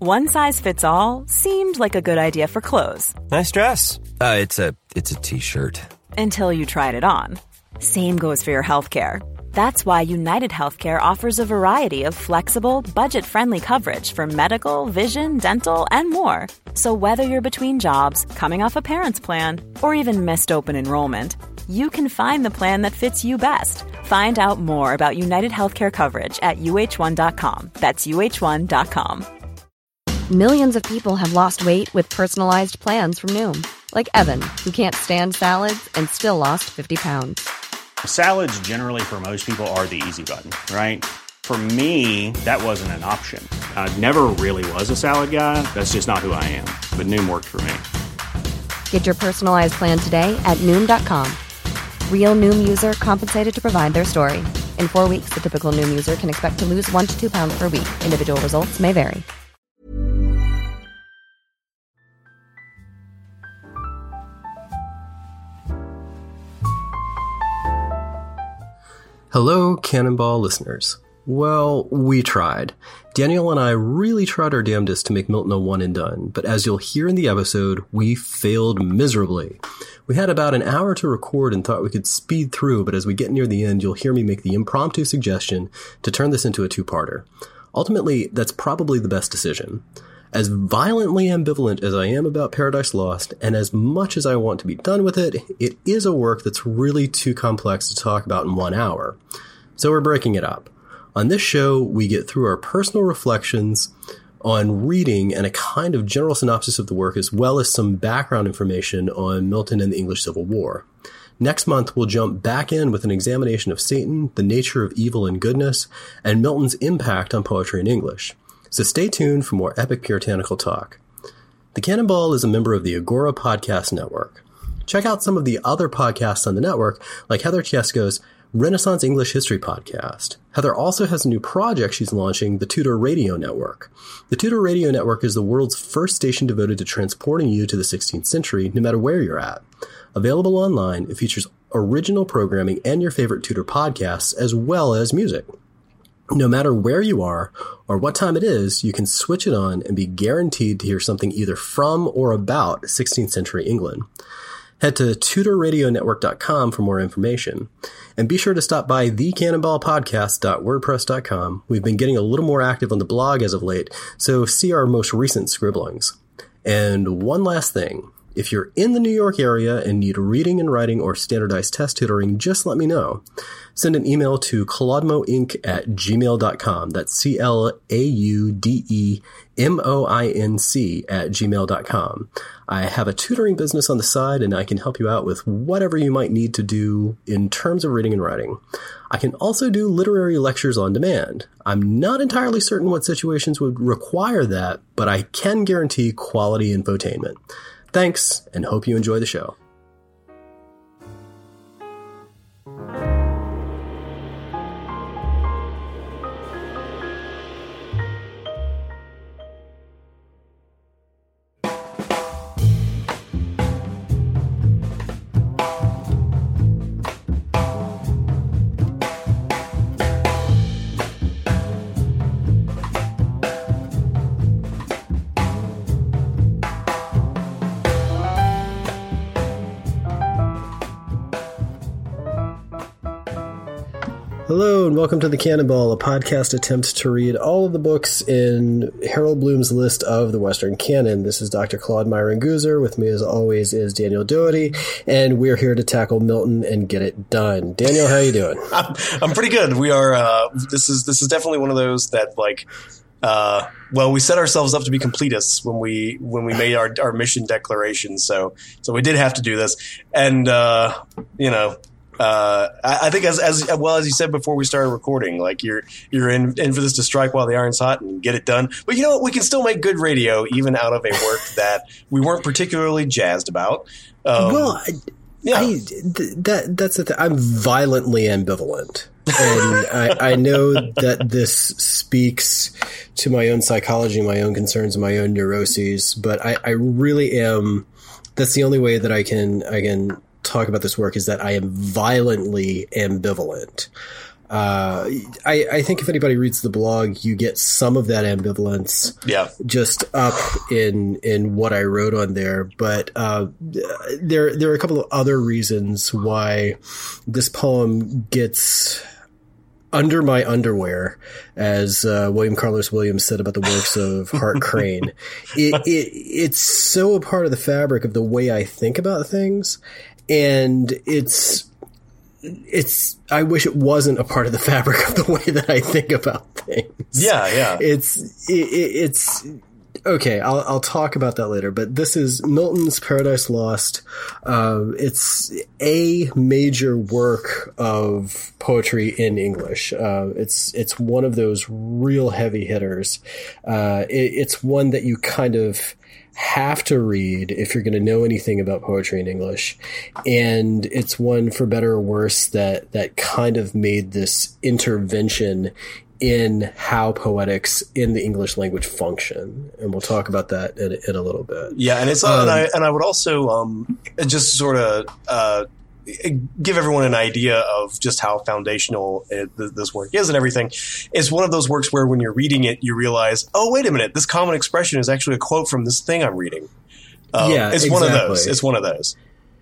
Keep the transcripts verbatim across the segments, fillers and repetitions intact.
One size fits all seemed like a good idea for clothes. Nice dress. Uh, it's a it's a t-shirt. Until you tried it on. Same goes for your healthcare. That's why United Healthcare offers a variety of flexible, budget-friendly coverage for medical, vision, dental, and more. So whether you're between jobs, coming off a parent's plan, or even missed open enrollment, you can find the plan that fits you best. Find out more about United Healthcare coverage at U H one dot com. That's U H one dot com. Millions of people have lost weight with personalized plans from Noom. Like Evan, who can't stand salads and still lost fifty pounds. Salads generally for most people are the easy button, right? For me, that wasn't an option. I never really was a salad guy. That's just not who I am. But Noom worked for me. Get your personalized plan today at Noom dot com. Real Noom user compensated to provide their story. In four weeks, the typical Noom user can expect to lose one to two pounds per week. Individual results may vary. Hello, Cannonball listeners. Well, we tried. Daniel and I really tried our damnedest to make Milton a one and done, but as you'll hear in the episode, we failed miserably. We had about an hour to record and thought we could speed through, but as we get near the end, you'll hear me make the impromptu suggestion to turn this into a two-parter. Ultimately, that's probably the best decision. As violently ambivalent as I am about Paradise Lost, and as much as I want to be done with it, it is a work that's really too complex to talk about in one hour. So we're breaking it up. On this show, we get through our personal reflections on reading and a kind of general synopsis of the work, as well as some background information on Milton and the English Civil War. Next month, we'll jump back in with an examination of Satan, the nature of evil and goodness, and Milton's impact on poetry in English. So stay tuned for more epic puritanical talk. The Cannonball is a member of the Agora Podcast Network. Check out some of the other podcasts on the network, like Heather Chiesko's Renaissance English History Podcast. Heather also has a new project she's launching, the Tudor Radio Network. The Tudor Radio Network is the world's first station devoted to transporting you to the sixteenth century, no matter where you're at. Available online, it features original programming and your favorite Tudor podcasts, as well as music. No matter where you are or what time it is, you can switch it on and be guaranteed to hear something either from or about sixteenth century England. Head to tudor radio network dot com for more information. And be sure to stop by the cannonball podcast dot wordpress dot com. We've been getting a little more active on the blog as of late, so see our most recent scribblings. And one last thing. If you're in the New York area and need reading and writing or standardized test tutoring, just let me know. Send an email to claudmoinc at gmail dot com. That's C L A U D E M O I N C at gmail dot com. I have a tutoring business on the side, and I can help you out with whatever you might need to do in terms of reading and writing. I can also do literary lectures on demand. I'm not entirely certain what situations would require that, but I can guarantee quality infotainment. Thanks, and hope you enjoy the show. Hello and welcome to The Cannonball, a podcast attempt to read all of the books in Harold Bloom's list of the Western canon. This is Doctor Claude Myron Guzer. With me as always is Daniel Doherty, and we're here to tackle Milton and get it done. Daniel, how you doing? I'm, I'm pretty good. We are, uh, this is, this is definitely one of those that like, uh, well, we set ourselves up to be completists when we, when we made our, our mission declaration. So, so we did have to do this. And, uh, you know, Uh, I, I think as, as well as you said before we started recording, like you're, you're in, in for this to strike while the iron's hot and get it done. But you know what? We can still make good radio even out of a work that we weren't particularly jazzed about. Um, well, I, yeah. I, th- that, that's the thing. I'm violently ambivalent. And I, I know that this speaks to my own psychology, my own concerns, and my own neuroses, but I, I really am, that's the only way that I can, I can, talk about this work is that I am violently ambivalent. Uh, I, I think if anybody reads the blog, you get some of that ambivalence Yeah. just up in in what I wrote on there. But uh, there there are a couple of other reasons why this poem gets under my underwear, as uh, William Carlos Williams said about the works of Hart Crane. It, it it's so a part of the fabric of the way I think about things, and it's it's I wish it wasn't a part of the fabric of the way that I think about things. Yeah, yeah. It's it, it's okay. I'll I'll talk about that later. But this is Milton's Paradise Lost. Uh, it's a major work of poetry in English. Uh, it's it's one of those real heavy hitters. Uh, it, it's one that you kind of have to read if you're going to know anything about poetry in English. And it's one, for better or worse, that, that kind of made this intervention in how poetics in the English language function. And we'll talk about that in, in a little bit. Yeah. And it's, um, and I, and I would also, um, just sort of, uh, give everyone an idea of just how foundational it, this work is and everything. It's one of those works where when you're reading it, you realize, oh, wait a minute, this common expression is actually a quote from this thing I'm reading. Um, yeah, it's exactly. one of those. It's one of those.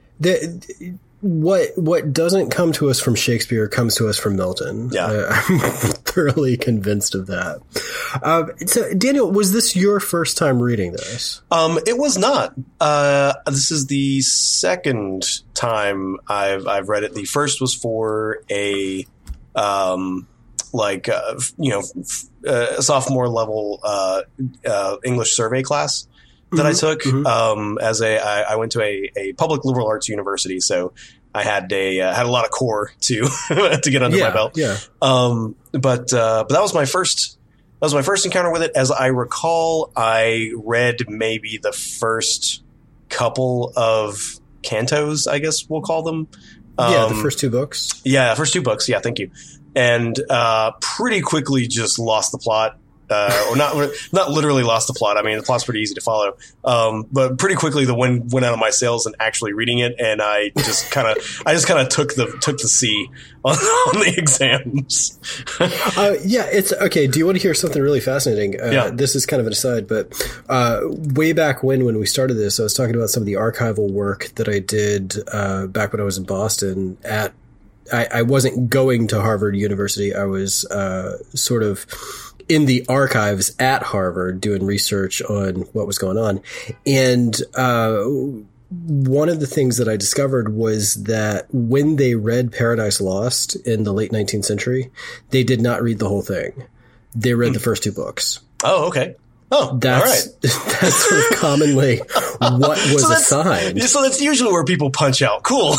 The, what what doesn't come to us from Shakespeare comes to us from Milton. Yeah. Uh, I'm thoroughly convinced of that. Uh, so, Daniel, was this your first time reading this? Um, it was not. Uh, this is the second time I've I've read it. The first was for a um, like uh, you know uh, a sophomore level uh, uh, English survey class that mm-hmm. I took mm-hmm. um, as a I, I went to a, a public liberal arts university, so I had a uh, had a lot of core to to get under yeah, my belt. Yeah. Um, but uh, but that was my first that was my first encounter with it. As I recall, I read maybe the first couple of cantos, I guess we'll call them. Um, yeah, the first two books. Yeah, first two books. Yeah, thank you. And uh, pretty quickly just lost the plot. Uh, or not, not literally lost the plot. I mean, the plot's pretty easy to follow. Um, but pretty quickly the wind went out of my sails and actually reading it. And I just kind of, I just kind of took the, took the C on, on the exams. uh, yeah, it's okay. Do you want to hear something really fascinating? Uh, yeah. This is kind of an aside, but, uh, way back when, when we started this, I was talking about some of the archival work that I did, uh, back when I was in Boston at, I, I wasn't going to Harvard University. I was, uh, sort of, in the archives at Harvard doing research on what was going on. And uh, one of the things that I discovered was that when they read Paradise Lost in the late nineteenth century, they did not read the whole thing. They read the first two books. Oh, okay. Oh, that's, all right. That's sort of commonly what was so assigned. So that's usually where people punch out. Cool.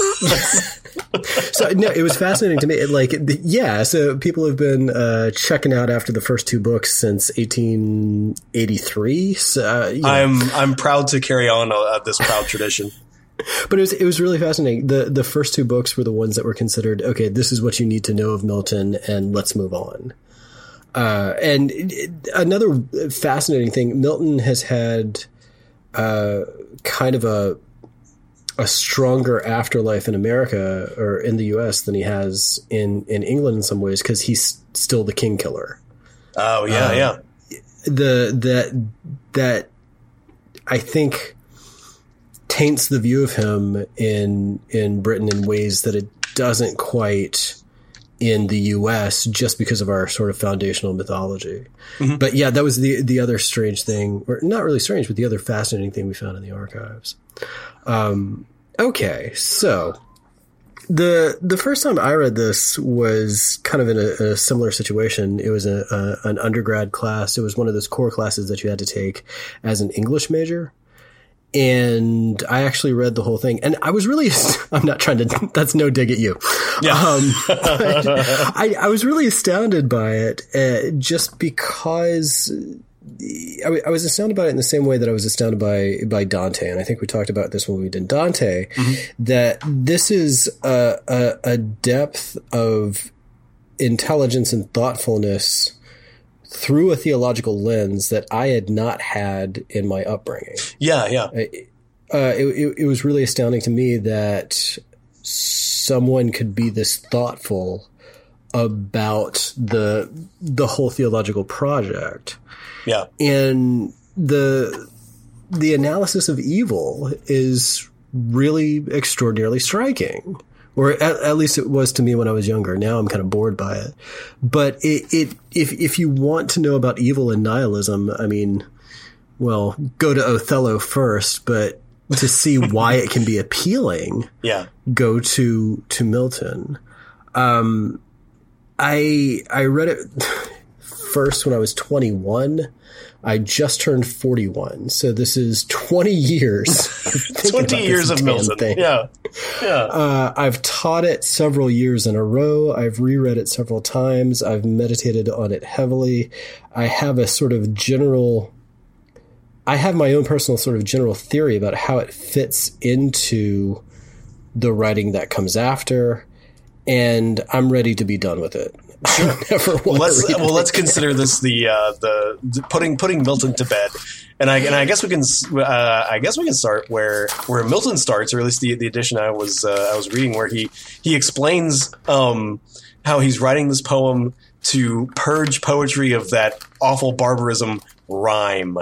So no, it was fascinating to me. It, like, yeah, so people have been uh, checking out after the first two books since eighteen eighty-three. So, uh, you know. I'm I'm proud to carry on uh, this proud tradition. But it was it was really fascinating. The the first two books were the ones that were considered, okay, this is what you need to know of Milton, and let's move on. Uh, and it, another fascinating thing, Milton has had uh, kind of a a stronger afterlife in America or in the U S than he has in, in England in some ways, because he's still the king killer. Oh yeah, um, yeah. The that that I think taints the view of him in in Britain in ways that it doesn't quite in the U S just because of our sort of foundational mythology. Mm-hmm. But yeah, that was the the other strange thing, or not really strange, but the other fascinating thing we found in the archives. Um, okay, so the the first time I read this was kind of in a, a similar situation. It was a, a an undergrad class. It was one of those core classes that you had to take as an English major. And I actually read the whole thing, and I was really, I'm not trying to, that's no dig at you. Yeah. Um, I, I was really astounded by it, uh, just because I, w- I was astounded by it in the same way that I was astounded by, by Dante. And I think we talked about this when we did Dante, mm-hmm. that this is a, a, a depth of intelligence and thoughtfulness through a theological lens that I had not had in my upbringing. Yeah, yeah. Uh, it, it, it was really astounding to me that someone could be this thoughtful about the the whole theological project. Yeah. And the the analysis of evil is really extraordinarily striking. Or at, at least it was to me when I was younger. Now I'm kind of bored by it. But it, it if if you want to know about evil and nihilism, I mean, well, go to Othello first, but to see why it can be appealing, yeah, go to to Milton. Um, I I read it first when I was twenty-one. I just turned forty-one, so this is twenty years. twenty years of Milton. Thing. Yeah, yeah. Uh, I've taught it several years in a row. I've reread it several times. I've meditated on it heavily. I have a sort of general. I have my own personal sort of general theory about how it fits into the writing that comes after, and I'm ready to be done with it. Sure. Never well, let's well let's consider this the uh, the, the putting putting Milton to bed, and I and I guess we can uh, I guess we can start where where Milton starts, or at least the the edition I was uh, I was reading, where he he explains um, how he's writing this poem to purge poetry of that awful barbarism, rhyme.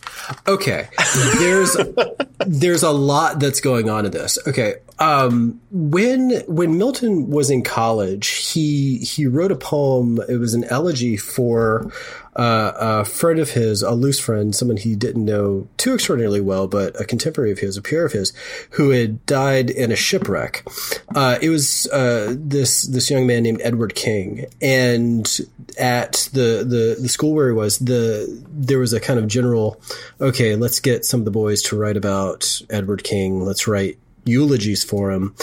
Okay, there's there's a lot that's going on in this. Okay, um, when when Milton was in college, he he wrote a poem. It was an elegy for uh, a friend of his, a loose friend, someone he didn't know too extraordinarily well, but a contemporary of his, a peer of his, who had died in a shipwreck. Uh, it was uh, this this young man named Edward King, and at the the the school where he was, the there was a kind of general, okay, let's get some of the boys to write about Edward King. Let's write eulogies for him.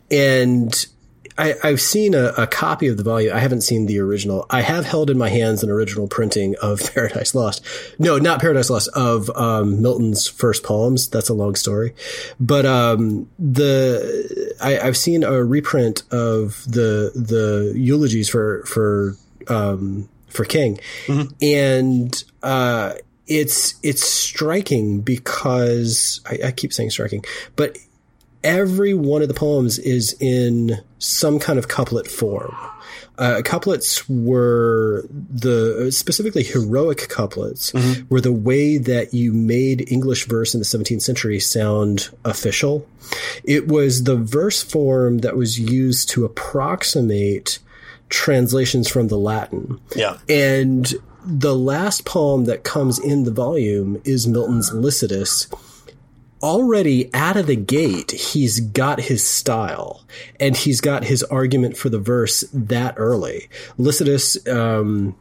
And I, I've seen a, a copy of the volume. I haven't seen the original. I have held in my hands an original printing of Paradise Lost. No, not Paradise Lost, of um, Milton's first poems. That's a long story. But um, the I, I've seen a reprint of the the eulogies for for um, for King, mm-hmm. and uh, it's it's striking because I, I keep saying striking, but every one of the poems is in some kind of couplet form. Uh, couplets were the specifically heroic couplets mm-hmm. were the way that you made English verse in the seventeenth century sound official. It was the verse form that was used to approximate translations from the Latin. Yeah. And the last poem that comes in the volume is Milton's Lycidas. Already out of the gate, he's got his style, and he's got his argument for the verse that early. Lycidas um,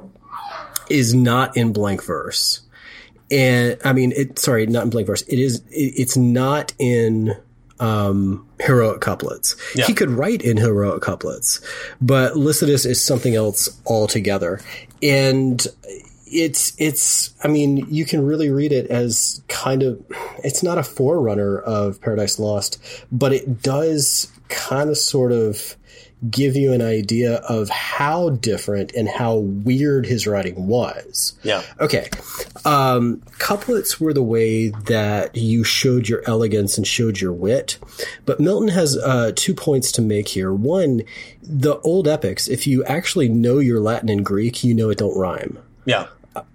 is not in blank verse. And I mean, it, sorry, not in blank verse. It is, it, it's not in um, heroic couplets. Yeah. He could write in heroic couplets, but Lycidas is something else altogether. And It's, it's, I mean, you can really read it as kind of, it's not a forerunner of Paradise Lost, but it does kind of sort of give you an idea of how different and how weird his writing was. Yeah. Okay. Um, couplets were the way that you showed your elegance and showed your wit. But Milton has uh, two points to make here. One, the old epics, if you actually know your Latin and Greek, you know it don't rhyme. Yeah.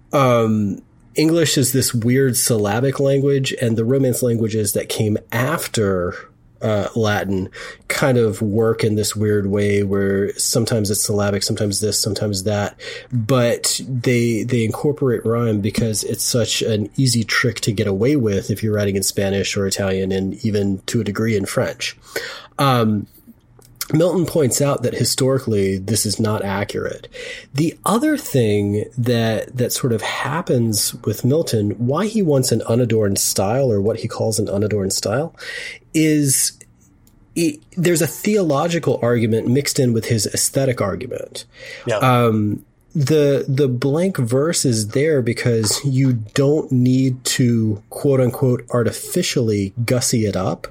Um, English is this weird syllabic language, and the Romance languages that came after uh, Latin kind of work in this weird way where sometimes it's syllabic, sometimes this, sometimes that, but they they incorporate rhyme because it's such an easy trick to get away with if you're writing in Spanish or Italian, and even to a degree in French. Um, Milton points out that historically this is not accurate. The other thing that that sort of happens with Milton, why he wants an unadorned style, or what he calls an unadorned style, is it, there's a theological argument mixed in with his aesthetic argument. Yeah. Um, the the blank verse is there because you don't need to, quote unquote, artificially gussy it up.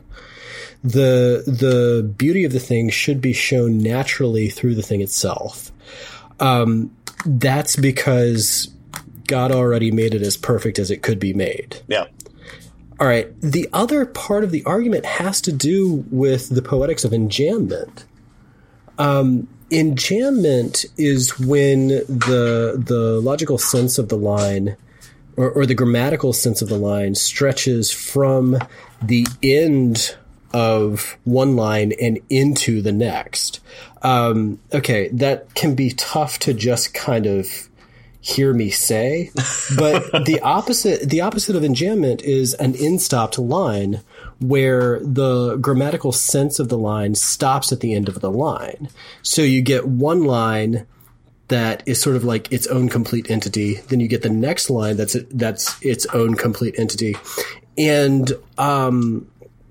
The the beauty of the thing should be shown naturally through the thing itself. Um, that's because God already made it as perfect as it could be made. Yeah. All right. The other part of the argument has to do with the poetics of enjambment. Um, enjambment is when the the logical sense of the line, or, or the grammatical sense of the line, stretches from the end of one line and into the next. Um, okay, that can be tough to just kind of hear me say, but the opposite the opposite of enjambment is an end-stopped line where the grammatical sense of the line stops at the end of the line. So you get one line that is sort of like its own complete entity. Then you get the next line that's that's its own complete entity. And um,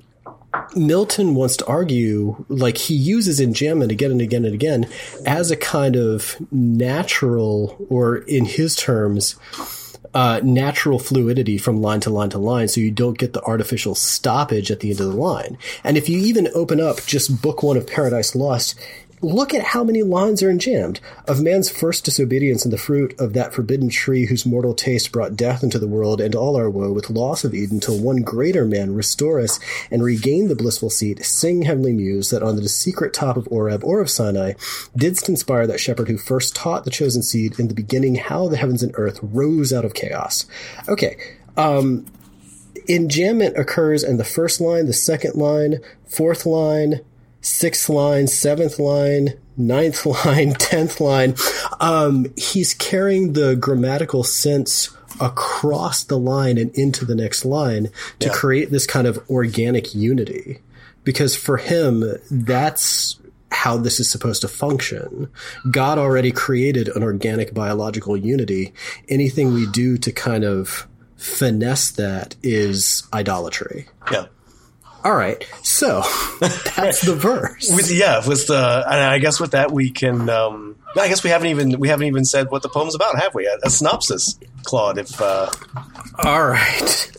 Milton wants to argue, like, he uses enjambment again and again and again as a kind of natural, or in his terms, uh, natural fluidity from line to line to line, so you don't get the artificial stoppage at the end of the line. And if you even open up just book one of Paradise Lost, look at how many lines are enjambed. Of man's first disobedience and the fruit of that forbidden tree whose mortal taste brought death into the world and all our woe with loss of Eden, till one greater man restore us and regain the blissful seat. Sing, heavenly muse, that on the secret top of Oreb or of Sinai didst inspire that shepherd who first taught the chosen seed in the beginning how the heavens and earth rose out of chaos. Okay. Um, enjambment occurs in the first line, the second line, fourth line, sixth line, seventh line, ninth line, tenth line. Um, he's carrying the grammatical sense across the line and into the next line to yeah. create this kind of organic unity. Because for him, that's how this is supposed to function. God already created an organic biological unity. Anything we do to kind of finesse that is idolatry. Yeah. All right, so that's the verse. With, yeah, with the, and I guess with that we can. Um, I guess we haven't even we haven't even said what the poem's about, have we? A, a synopsis, Claude. If uh... all right,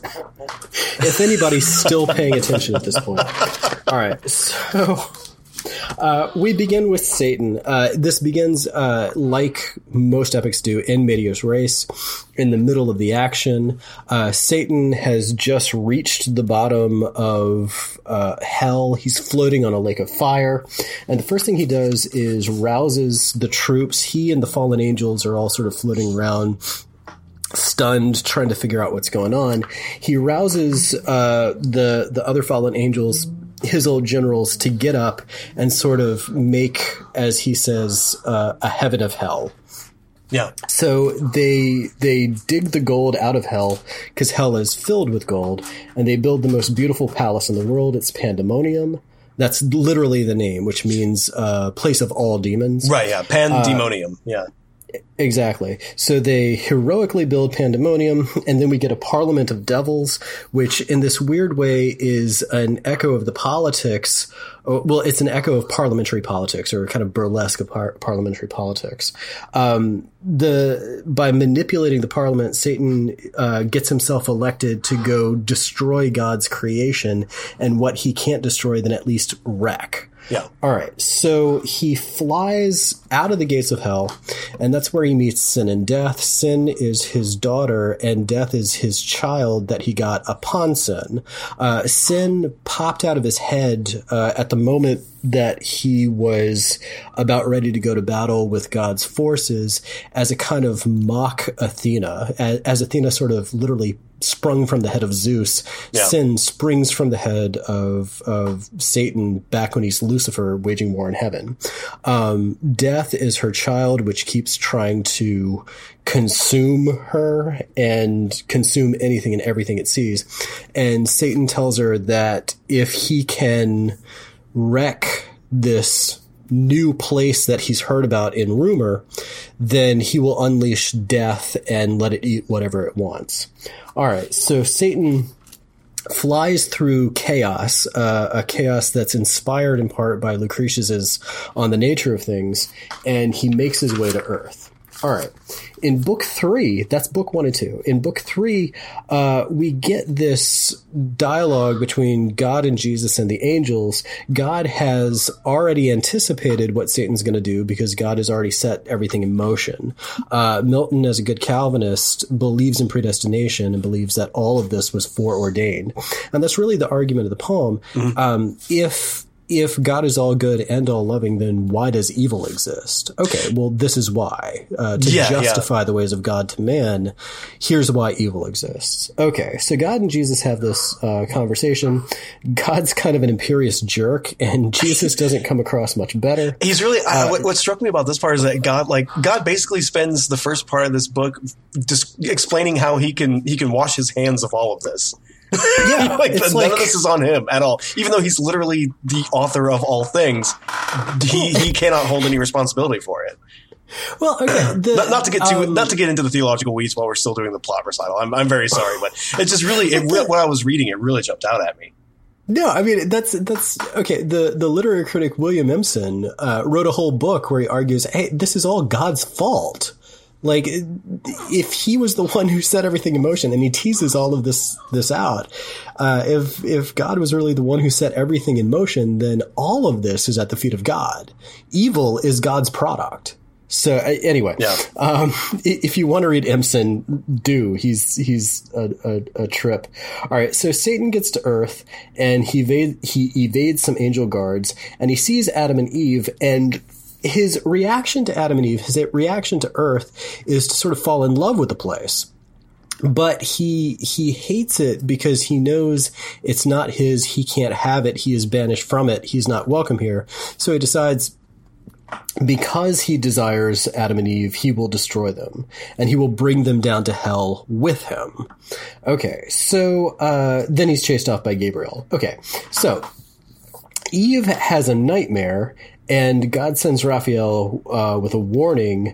if anybody's still paying attention at this point. All right, so uh, we begin with Satan. Uh, this begins uh, like most epics do in medias res, in the middle of the action. Uh, Satan has just reached the bottom of uh, hell. He's floating on a lake of fire. And the first thing he does is rouses the troops. He and the fallen angels are all sort of floating around, stunned, trying to figure out what's going on. He rouses uh, the, the other fallen angels, his old generals, to get up and sort of make, as he says, uh, a heaven of hell. Yeah. So they they dig the gold out of hell, because hell is filled with gold, and they build the most beautiful palace in the world. It's Pandemonium. That's literally the name, which means uh, place of all demons. Right, yeah. Pandemonium, uh, yeah. Exactly. So they heroically build Pandemonium, and then we get a parliament of devils, which in this weird way is an echo of the politics. Well, it's an echo of parliamentary politics, or kind of burlesque of par- parliamentary politics. Um, the by manipulating the parliament, Satan uh, gets himself elected to go destroy God's creation, and what he can't destroy, then at least wreck. Yeah. All right. So he flies out of the gates of hell, and that's where he meets Sin and Death. Sin is his daughter, and Death is his child that he got upon Sin. Uh, Sin popped out of his head uh, at the moment that he was about ready to go to battle with God's forces as a kind of mock Athena, as, as Athena sort of literally sprung from the head of Zeus. Yeah. Sin springs from the head of of Satan back when he's Lucifer waging war in heaven. Um, Death is her child, which keeps trying to consume her and consume anything and everything it sees. And Satan tells her that if he can wreck this new place that he's heard about in rumor, then he will unleash death and let it eat whatever it wants. All right, so Satan flies through chaos, uh, a chaos that's inspired in part by Lucretius's On the Nature of Things, and he makes his way to Earth. All right. In book three, that's book one and two. In book three, uh, we get this dialogue between God and Jesus and the angels. God has already anticipated what Satan's going to do because God has already set everything in motion. Uh, Milton, as a good Calvinist, believes in predestination and believes that all of this was foreordained. And that's really the argument of the poem. Mm-hmm. Um, if if God is all good and all loving, then why does evil exist? Okay, well, this is why. Uh, to yeah, justify yeah. the ways of God to man, here's why evil exists. Okay, so God and Jesus have this uh, conversation. God's kind of an imperious jerk, and Jesus doesn't come across much better. He's really uh, uh, what, what struck me about this part is that God, like God, basically spends the first part of this book just explaining how he can he can wash his hands of all of this. Yeah, like it's none like, of this is on him at all. Even though he's literally the author of all things, he, he cannot hold any responsibility for it. Well, okay. The, not, not to get too, um, not to get into the theological weeds while we're still doing the plot recital. I'm, I'm very sorry, but it's just really it, when I was reading it, really jumped out at me. No, I mean, that's, that's, okay. The, the literary critic William Empson, uh, wrote a whole book where he argues, hey, this is all God's fault. Like, if he was the one who set everything in motion, and he teases all of this, this out, uh, if, if God was really the one who set everything in motion, then all of this is at the feet of God. Evil is God's product. So uh, anyway, yeah. um, if you want to read Empson, do. He's, he's a, a, a trip. All right. So Satan gets to Earth and he evade, he evades some angel guards and he sees Adam and Eve, and his reaction to Adam and Eve, his reaction to Earth is to sort of fall in love with the place. But he he hates it because he knows it's not his, he can't have it, he is banished from it, he's not welcome here. So he decides, because he desires Adam and Eve, he will destroy them, and he will bring them down to hell with him. Okay, so uh, then he's chased off by Gabriel. Okay, so Eve has a nightmare, and God sends Raphael uh, with a warning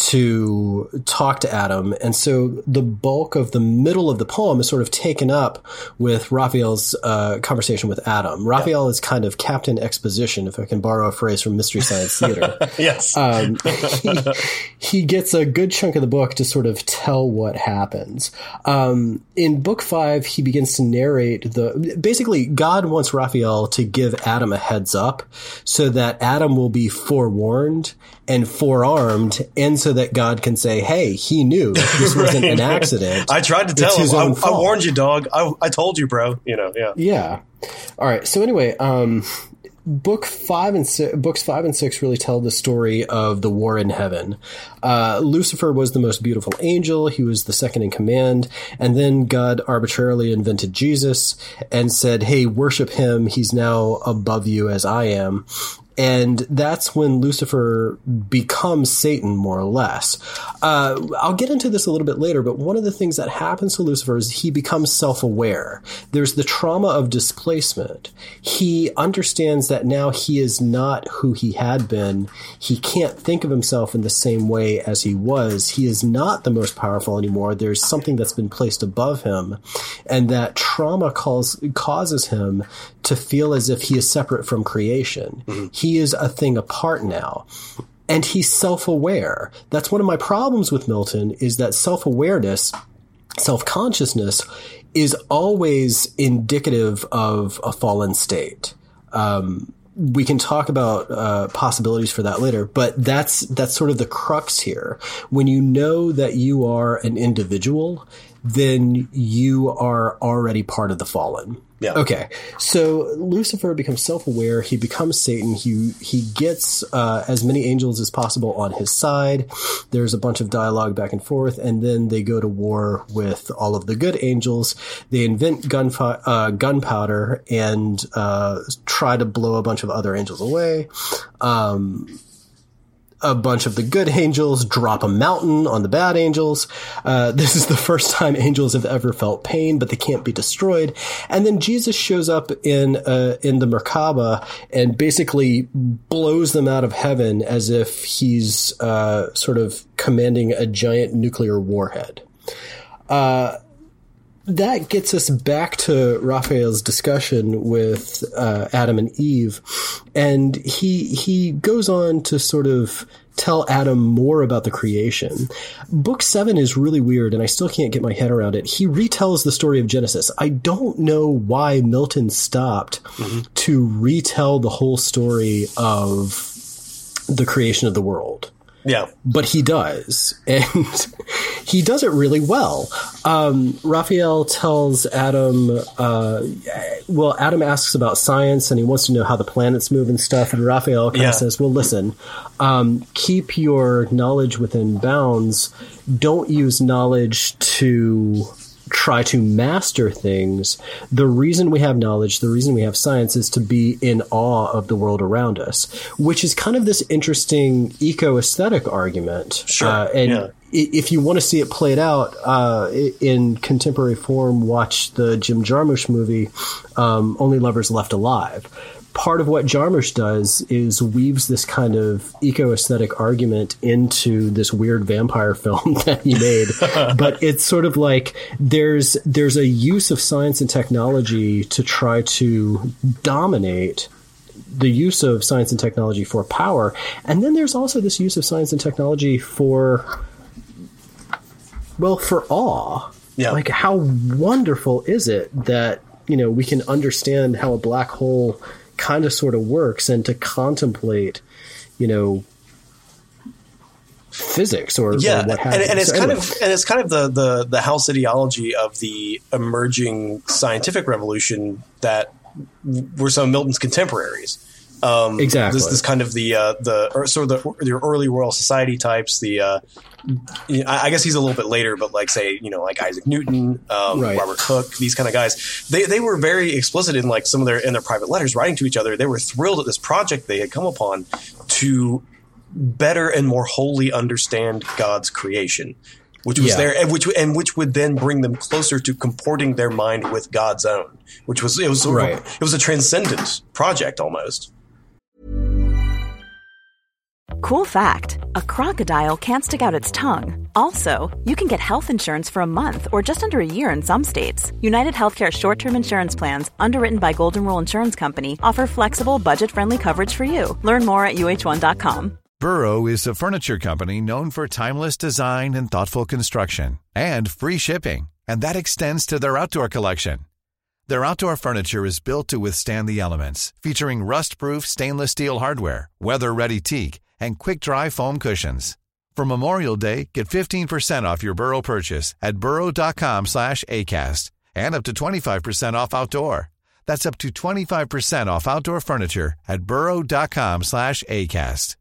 to talk to Adam. And so the bulk of the middle of the poem is sort of taken up with Raphael's uh, conversation with Adam. Raphael yeah. is kind of Captain Exposition, if I can borrow a phrase from Mystery Science Theater. Yes. Um, he, he gets a good chunk of the book to sort of tell what happens. Um, in book five, he begins to narrate the, basically God wants Raphael to give Adam a heads up so that Adam will be forewarned and forearmed, and so that God can say, hey, he knew this wasn't right. an accident. I tried to tell him. I, I warned you, dog. I, I told you, bro. You know, yeah. Yeah. All right. So anyway, um, book five and six, books five and six really tell the story of the war in heaven. Uh, Lucifer was the most beautiful angel. He was the second in command. And then God arbitrarily invented Jesus and said, hey, worship him. He's now above you as I am. And that's when Lucifer becomes Satan, more or less. Uh, I'll get into this a little bit later, but one of the things that happens to Lucifer is he becomes self-aware. There's the trauma of displacement. He understands that now he is not who he had been. He can't think of himself in the same way as he was. He is not the most powerful anymore. There's something that's been placed above him. And that trauma calls, causes him to feel as if he is separate from creation. Mm-hmm. He is a thing apart now. And he's self-aware. That's one of my problems with Milton, is that self-awareness, self-consciousness is always indicative of a fallen state. Um, we can talk about uh, possibilities for that later, but that's that's sort of the crux here. When you know that you are an individual, then you are already part of the fallen. Yeah. Okay. So Lucifer becomes self-aware. He becomes Satan. He he gets uh, as many angels as possible on his side. There's a bunch of dialogue back and forth, and then they go to war with all of the good angels. They invent gunfi- uh, gunpowder and uh, try to blow a bunch of other angels away. Um, A bunch of the good angels drop a mountain on the bad angels. Uh, this is the first time angels have ever felt pain, but they can't be destroyed. And then Jesus shows up in uh, in the Merkaba and basically blows them out of heaven as if he's uh, sort of commanding a giant nuclear warhead. Uh, That gets us back to Raphael's discussion with uh, Adam and Eve, and he he goes on to sort of tell Adam more about the creation. Book seven is really weird, and I still can't get my head around it. He retells the story of Genesis. I don't know why Milton stopped mm-hmm. to retell the whole story of the creation of the world. Yeah. But he does. And he does it really well. Um, Raphael tells Adam, uh, well, Adam asks about science and he wants to know how the planets move and stuff. And Raphael kind of Yeah. says, well, listen, um, keep your knowledge within bounds. Don't use knowledge to try to master things. The reason we have knowledge, the reason we have science is to be in awe of the world around us, which is kind of this interesting eco-aesthetic argument. Sure. Uh, and yeah. i- if you want to see it played out uh, i- in contemporary form, watch the Jim Jarmusch movie, um, Only Lovers Left Alive. Part of what Jarmusch does is weaves this kind of eco-aesthetic argument into this weird vampire film that he made. But it's sort of like there's there's a use of science and technology to try to dominate the use of science and technology for power. And then there's also this use of science and technology for, well, for awe. Yeah. Like, how wonderful is it that, you know, we can understand how a black hole kind of sort of works, and to contemplate, you know, physics or, yeah, or what have and, you. and it's So kind anyway. of and it's kind of the, the the house ideology of the emerging scientific revolution that were some of Milton's contemporaries. Um, Exactly. This, this kind of the uh, the or sort of the, the early Royal Society types. The uh, you know, I I guess he's a little bit later, but like say you know like Isaac Newton, um, Right. Robert Hooke, these kind of guys. They they were very explicit in like some of their in their private letters writing to each other. They were thrilled at this project they had come upon to better and more wholly understand God's creation, which was Yeah. there, and which and which would then bring them closer to comporting their mind with God's own, which was it was sort Right. of, it was a transcendent project almost. Cool fact, a crocodile can't stick out its tongue. Also, you can get health insurance for a month or just under a year in some states. United Healthcare short-term insurance plans, underwritten by Golden Rule Insurance Company, offer flexible, budget-friendly coverage for you. Learn more at U H one dot com. Burrow is a furniture company known for timeless design and thoughtful construction, and free shipping, and that extends to their outdoor collection. Their outdoor furniture is built to withstand the elements, featuring rust-proof stainless steel hardware, weather-ready teak, and quick-dry foam cushions. For Memorial Day, get fifteen percent off your Burrow purchase at burrow.com slash ACAST and up to twenty-five percent off outdoor. That's up to twenty-five percent off outdoor furniture at burrow.com slash ACAST.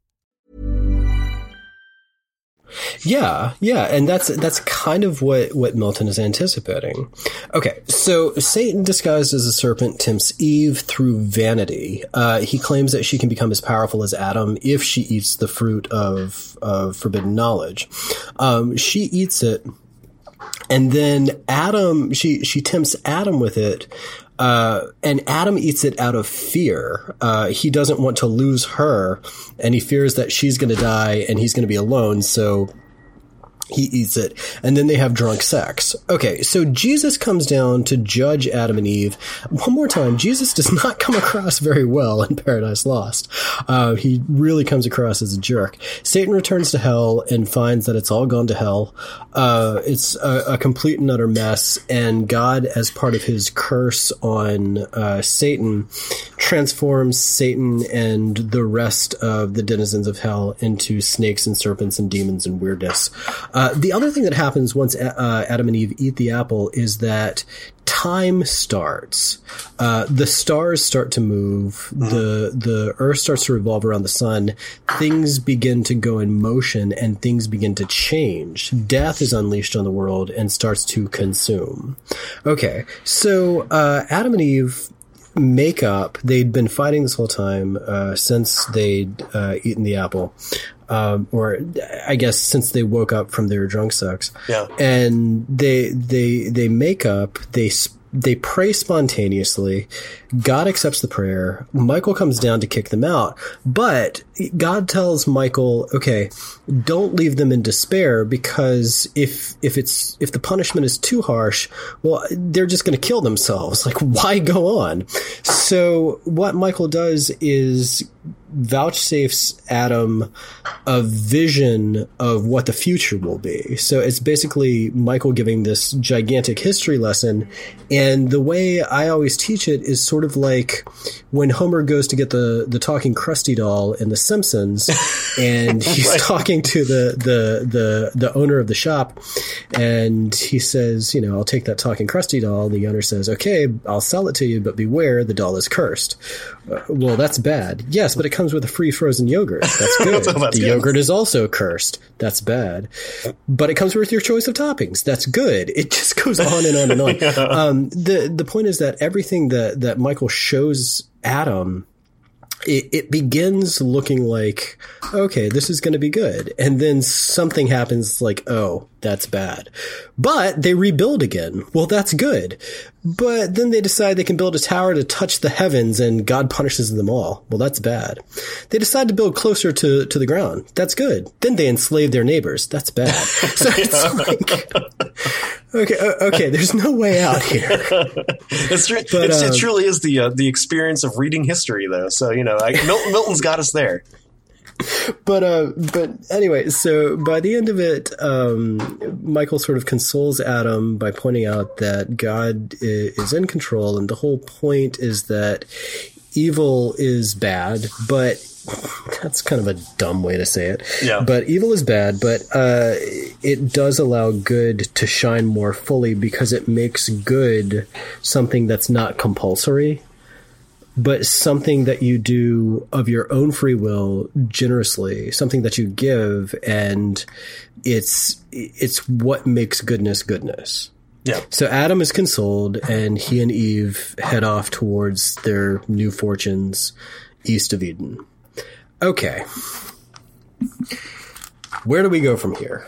Yeah, yeah, and that's that's kind of what, what Milton is anticipating. Okay, so Satan disguised as a serpent tempts Eve through vanity. Uh, he claims that she can become as powerful as Adam if she eats the fruit of, of forbidden knowledge. Um, she eats it, and then Adam, she, she tempts Adam with it, uh, and Adam eats it out of fear. Uh, he doesn't want to lose her, and he fears that she's going to die and he's going to be alone, so he eats it, and then they have drunk sex. Okay, so Jesus comes down to judge Adam and Eve. One more time, Jesus does not come across very well in Paradise Lost. Uh, he really comes across as a jerk. Satan returns to hell and finds that it's all gone to hell. Uh, it's a, a complete and utter mess, and God, as part of his curse on uh, Satan, transforms Satan and the rest of the denizens of hell into snakes and serpents and demons and weirdness. Uh, the other thing that happens once uh, Adam and Eve eat the apple is that time starts. Uh, the stars start to move. Mm-hmm. The the earth starts to revolve around the sun. Things begin to go in motion, and things begin to change. Death is unleashed on the world and starts to consume. Okay, so uh, Adam and Eve make up. They'd been fighting this whole time uh, since they'd uh, eaten the apple. Um, or I guess since they woke up from their drunk sex. Yeah. And they, they, they make up, they, they pray spontaneously. God accepts the prayer. Michael comes down to kick them out, but God tells Michael, okay, don't leave them in despair, because if, if it's, if the punishment is too harsh, well, they're just going to kill themselves. Like, why go on? So what Michael does is vouchsafes Adam a vision of what the future will be. So it's basically Michael giving this gigantic history lesson. And the way I always teach it is sort of like when Homer goes to get the, the talking Krusty doll in The Simpsons, and he's right. talking to the, the, the, the owner of the shop, and he says, you know, I'll take that talking Krusty doll. The owner says, okay, I'll sell it to you, but beware, the doll is cursed. Uh, well, that's bad. Yes, but it comes with a free frozen yogurt. That's good. so that's the good. Yogurt is also cursed. That's bad. But it comes with your choice of toppings. That's good. It just goes on and on and on. yeah. um, the the point is that everything that, that Michael shows Adam, it, it begins looking like, okay, this is going to be good. And then something happens like, oh, that's bad. But they rebuild again. Well, that's good. But then they decide they can build a tower to touch the heavens and God punishes them all. Well, that's bad. They decide to build closer to, to the ground. That's good. Then they enslave their neighbors. That's bad. So it's like, okay, okay, there's no way out here. It's true. But, it's, uh, it truly is the uh, the experience of reading history, though. So, you know, like, Milton, Milton's got us there. But uh, but anyway, so by the end of it, um, Michael sort of consoles Adam by pointing out that God is in control, and the whole point is that evil is bad, but that's kind of a dumb way to say it. Yeah. But evil is bad, but uh, it does allow good to shine more fully because it makes good something that's not compulsory, but something that you do of your own free will generously, something that you give, and it's it's what makes goodness goodness. Yeah. So Adam is consoled, and he and Eve head off towards their new fortunes east of Eden. Okay. Where do we go from here?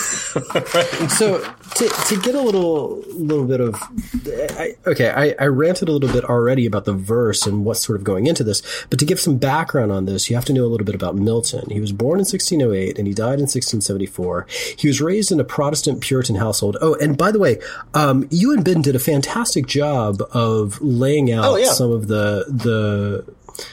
So to to get a little little bit of I, okay, I, I ranted a little bit already about the verse and what's sort of going into this, but to give some background on this, you have to know a little bit about Milton. He was born in sixteen oh eight and he died in sixteen seventy-four. He was raised in a Protestant Puritan household. Oh, and by the way, um, you and Ben did a fantastic job of laying out oh, yeah. some of the the.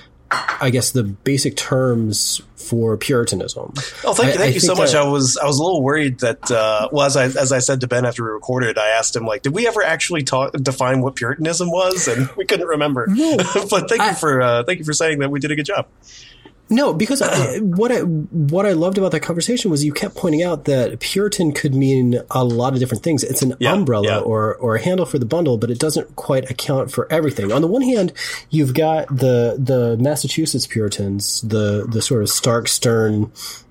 I guess the basic terms for Puritanism. Oh, thank you, thank I, I you so much. that, I was I was a little worried that uh, well, as I as I said to Ben after we recorded, I asked him like, did we ever actually talk define what Puritanism was? And we couldn't remember. No, but thank I, you for uh, thank you for saying that we did a good job. No, because I, what I what I loved about that conversation was you kept pointing out that Puritan could mean a lot of different things. It's an yeah, umbrella yeah. or or a handle for the bundle, but it doesn't quite account for everything. On the one hand, you've got the the Massachusetts Puritans, the the sort of stark, stern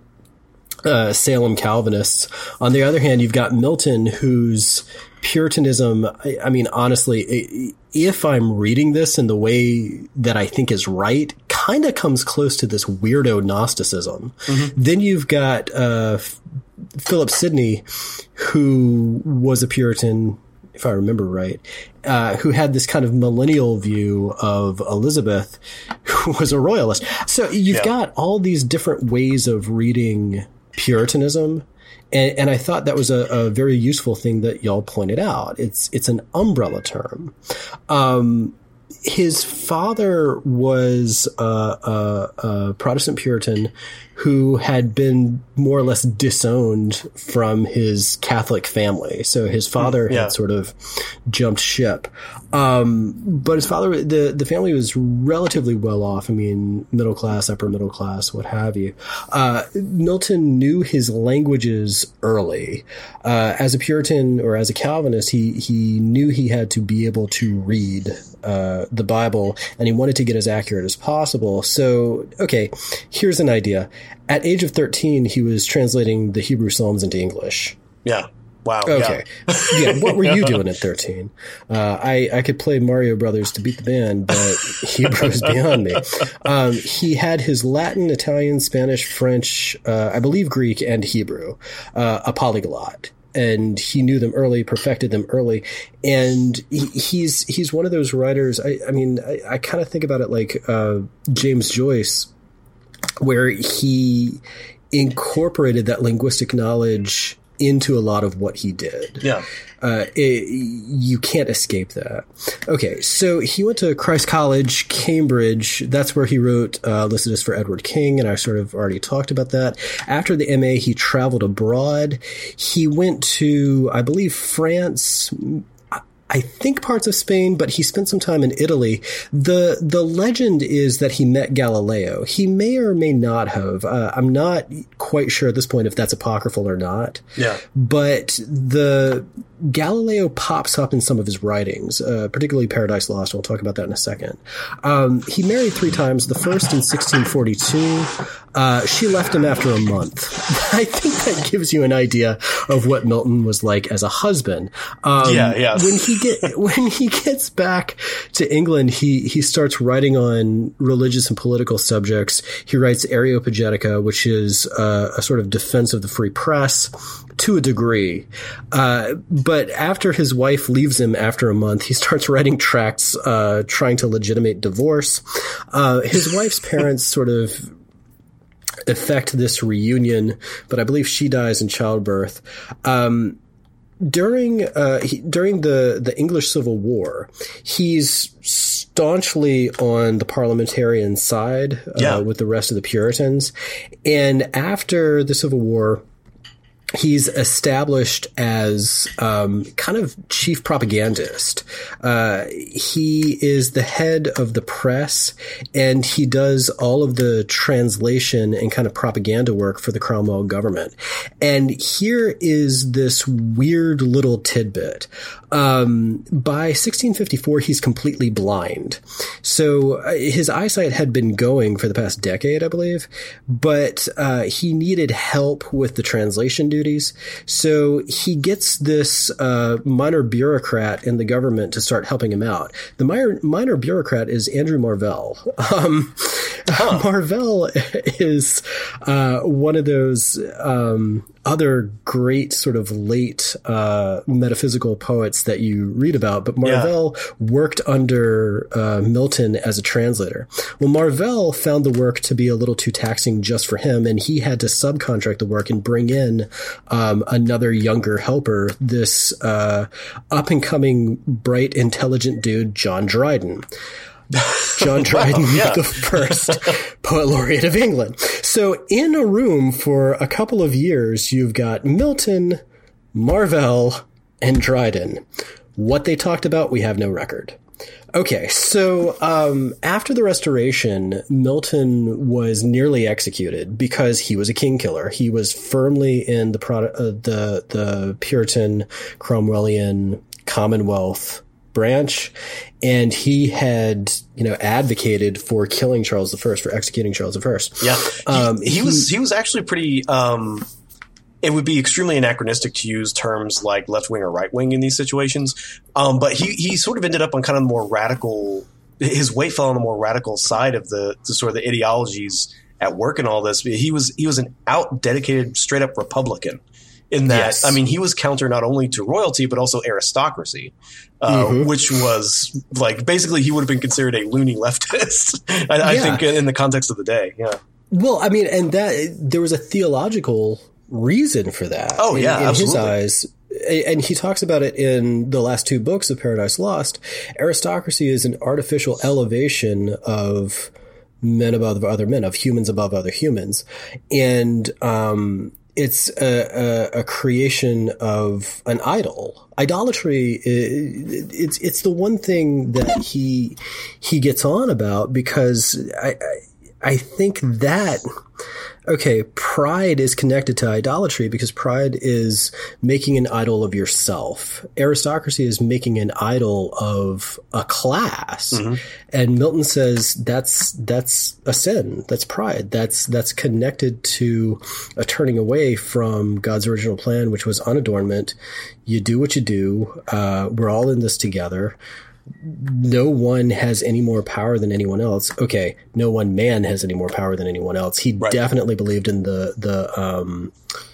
uh, Salem Calvinists. On the other hand, you've got Milton, whose Puritanism, I, I mean, honestly, if I'm reading this in the way that I think is right, kind of comes close to this weirdo Gnosticism. Mm-hmm. Then you've got uh, Philip Sidney, who was a Puritan, if I remember right, uh, who had this kind of millennial view of Elizabeth, who was a royalist. So you've yeah. got all these different ways of reading Puritanism. And, and I thought that was a, a very useful thing that y'all pointed out. It's it's an umbrella term. Um, his father was a, a, a Protestant Puritan who had been more or less disowned from his Catholic family. So his father yeah. had sort of jumped ship. Um, but his father, the, the family was relatively well off. I mean, middle class, upper middle class, what have you. Uh, Milton knew his languages early. Uh, as a Puritan or as a Calvinist, he, he knew he had to be able to read Uh, the Bible, and he wanted to get as accurate as possible. So, okay, here's an idea. At age of thirteen, he was translating the Hebrew Psalms into English. Yeah. Wow. Okay. Yeah. yeah what were you doing at thirteen? Uh, I, I could play Mario Brothers to beat the band, but Hebrew is beyond me. Um, he had his Latin, Italian, Spanish, French, uh, I believe Greek, and Hebrew, uh, a polyglot. And he knew them early, perfected them early. And he, he's he's one of those writers, I, I mean, I, I kind of think about it like uh, James Joyce, where he incorporated that linguistic knowledge into a lot of what he did. Yeah. Uh, it, you can't escape that. Okay, so he went to Christ College, Cambridge. That's where he wrote uh, Lycidas for Edward King, and I sort of already talked about that. After the M A, he traveled abroad. He went to, I believe, France, I think parts of Spain, but he spent some time in Italy. The the legend is that he met Galileo. He may or may not have. Uh, I'm not quite sure at this point if that's apocryphal or not. Yeah. But the Galileo pops up in some of his writings, uh, particularly Paradise Lost. We'll talk about that in a second. Um, he married three times. The first in sixteen forty-two. Uh, she left him after a month. I think that gives you an idea of what Milton was like as a husband. Um, yeah, yeah. When he get when he gets back to England, he he starts writing on religious and political subjects. He writes Areopagitica, which is uh, a sort of defense of the free press to a degree. Uh, but after his wife leaves him after a month, he starts writing tracts uh, trying to legitimate divorce. Uh, his wife's parents sort of effect this reunion, but I believe she dies in childbirth. Um, during uh, he, during the, the English Civil War, he's staunchly on the parliamentarian side uh, yeah. with the rest of the Puritans. And after the Civil War, he's established as um, kind of chief propagandist. Uh, he is the head of the press, and he does all of the translation and kind of propaganda work for the Cromwell government. And here is this weird little tidbit. Um, by sixteen fifty-four, he's completely blind. So uh, his eyesight had been going for the past decade, I believe, but uh, he needed help with the translation duties. So he gets this uh, minor bureaucrat in the government to start helping him out. The minor, minor bureaucrat is Andrew Marvell. Um, huh. Marvell is uh, one of those um, other great sort of late uh, metaphysical poets that you read about, but Marvell yeah. worked under uh, Milton as a translator. Well, Marvell found the work to be a little too taxing just for him, and he had to subcontract the work and bring in um, another younger helper, this uh, up-and-coming, bright, intelligent dude, John Dryden. John Dryden, wow, yeah. the first poet laureate of England. So in a room for a couple of years, you've got Milton, Marvell, and Dryden. What they talked about, we have no record. Okay, so um, after the Restoration, Milton was nearly executed because he was a king killer. He was firmly in the pro- uh, the the Puritan Cromwellian Commonwealth branch, and he had, you know, advocated for killing Charles the First, for executing Charles the First. Yeah, um, he, he, he was he was actually pretty. Um, it would be extremely anachronistic to use terms like left wing or right wing in these situations, um, but he he sort of ended up on kind of the more radical. His weight fell on the more radical side of the, the sort of the ideologies at work in all this. He was he was an out dedicated, straight up Republican. In that, yes. I mean, he was counter not only to royalty, but also aristocracy, uh, mm-hmm. which was like basically he would have been considered a loony leftist, I, yeah. I think, in the context of the day. Yeah. Well, I mean, and that there was a theological reason for that. Oh, yeah. In, in absolutely. his eyes. And he talks about it in the last two books of Paradise Lost. Aristocracy is an artificial elevation of men above other men, of humans above other humans. And, um, it's a, a, a creation of an idol. Idolatry, it's it's the one thing that he he gets on about, because I I, I think that, okay, pride is connected to idolatry because pride is making an idol of yourself. Aristocracy is making an idol of a class. Mm-hmm. And Milton says that's that's a sin. That's pride. That's that's connected to a turning away from God's original plan, which was unadornment. You do what you do. Uh, we're all in this together. No one has any more power than anyone else. Okay, no one man has any more power than anyone else. He right. definitely believed in the the um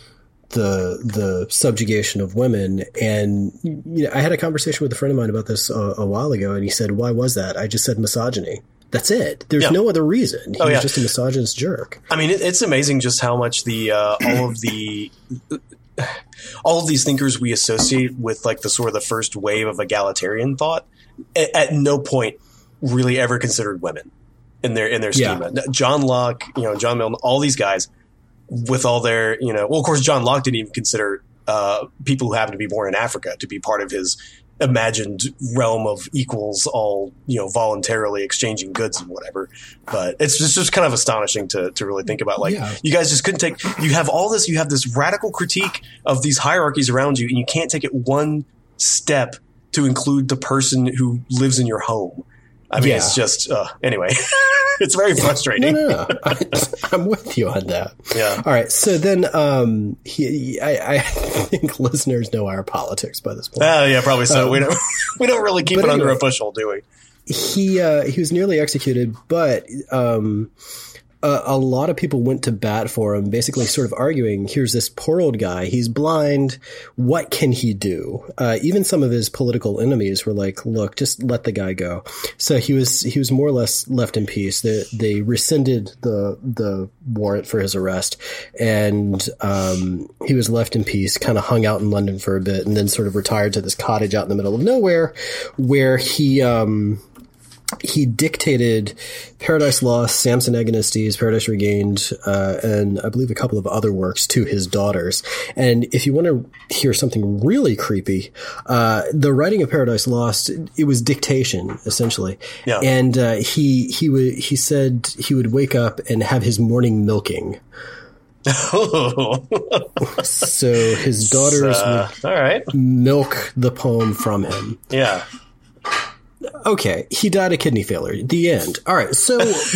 the the subjugation of women. And you know, I had a conversation with a friend of mine about this a, a while ago, and he said, "Why was that?" I just said misogyny. That's it. There's yeah. no other reason. He oh, was yeah. just a misogynist jerk. I mean, it, it's amazing just how much the uh, all of the all of these thinkers we associate with like the sort of the first wave of egalitarian thought at, at no point really ever considered women in their in their schema. Yeah. John Locke, you know, John Milton, all these guys with all their, you know, well, of course, John Locke didn't even consider uh, people who happen to be born in Africa to be part of his imagined realm of equals, all, you know, voluntarily exchanging goods and whatever. But it's just, just kind of astonishing to to really think about. Like, yeah. You guys just couldn't take, you have all this, you have this radical critique of these hierarchies around you, and you can't take it one step to include the person who lives in your home. I mean, yeah. It's just, uh, anyway, it's very frustrating. No, no, no. I, I'm with you on that. Yeah. All right. So then, um, he, I, I think listeners know our politics by this point. Oh, uh, yeah, probably so. Um, we don't, we don't really keep it anyway, under a bushel, do we? He, uh, he was nearly executed, but, um, Uh, a lot of people went to bat for him, basically sort of arguing, here's this poor old guy. He's blind. What can he do? Uh, even some of his political enemies were like, look, just let the guy go. So he was, he was more or less left in peace. They, they rescinded the, the warrant for his arrest, and, um, he was left in peace, kind of hung out in London for a bit, and then sort of retired to this cottage out in the middle of nowhere where he, um, he dictated Paradise Lost, Samson Agonistes, Paradise Regained, uh, and I believe a couple of other works to his daughters. And if you want to hear something really creepy, uh, the writing of Paradise Lost, it was dictation, essentially. Yeah. And uh, he he would he said he would wake up and have his morning milking. So his daughters uh, would all right. milk the poem from him. Yeah. Okay, he died of kidney failure. The end. All right, so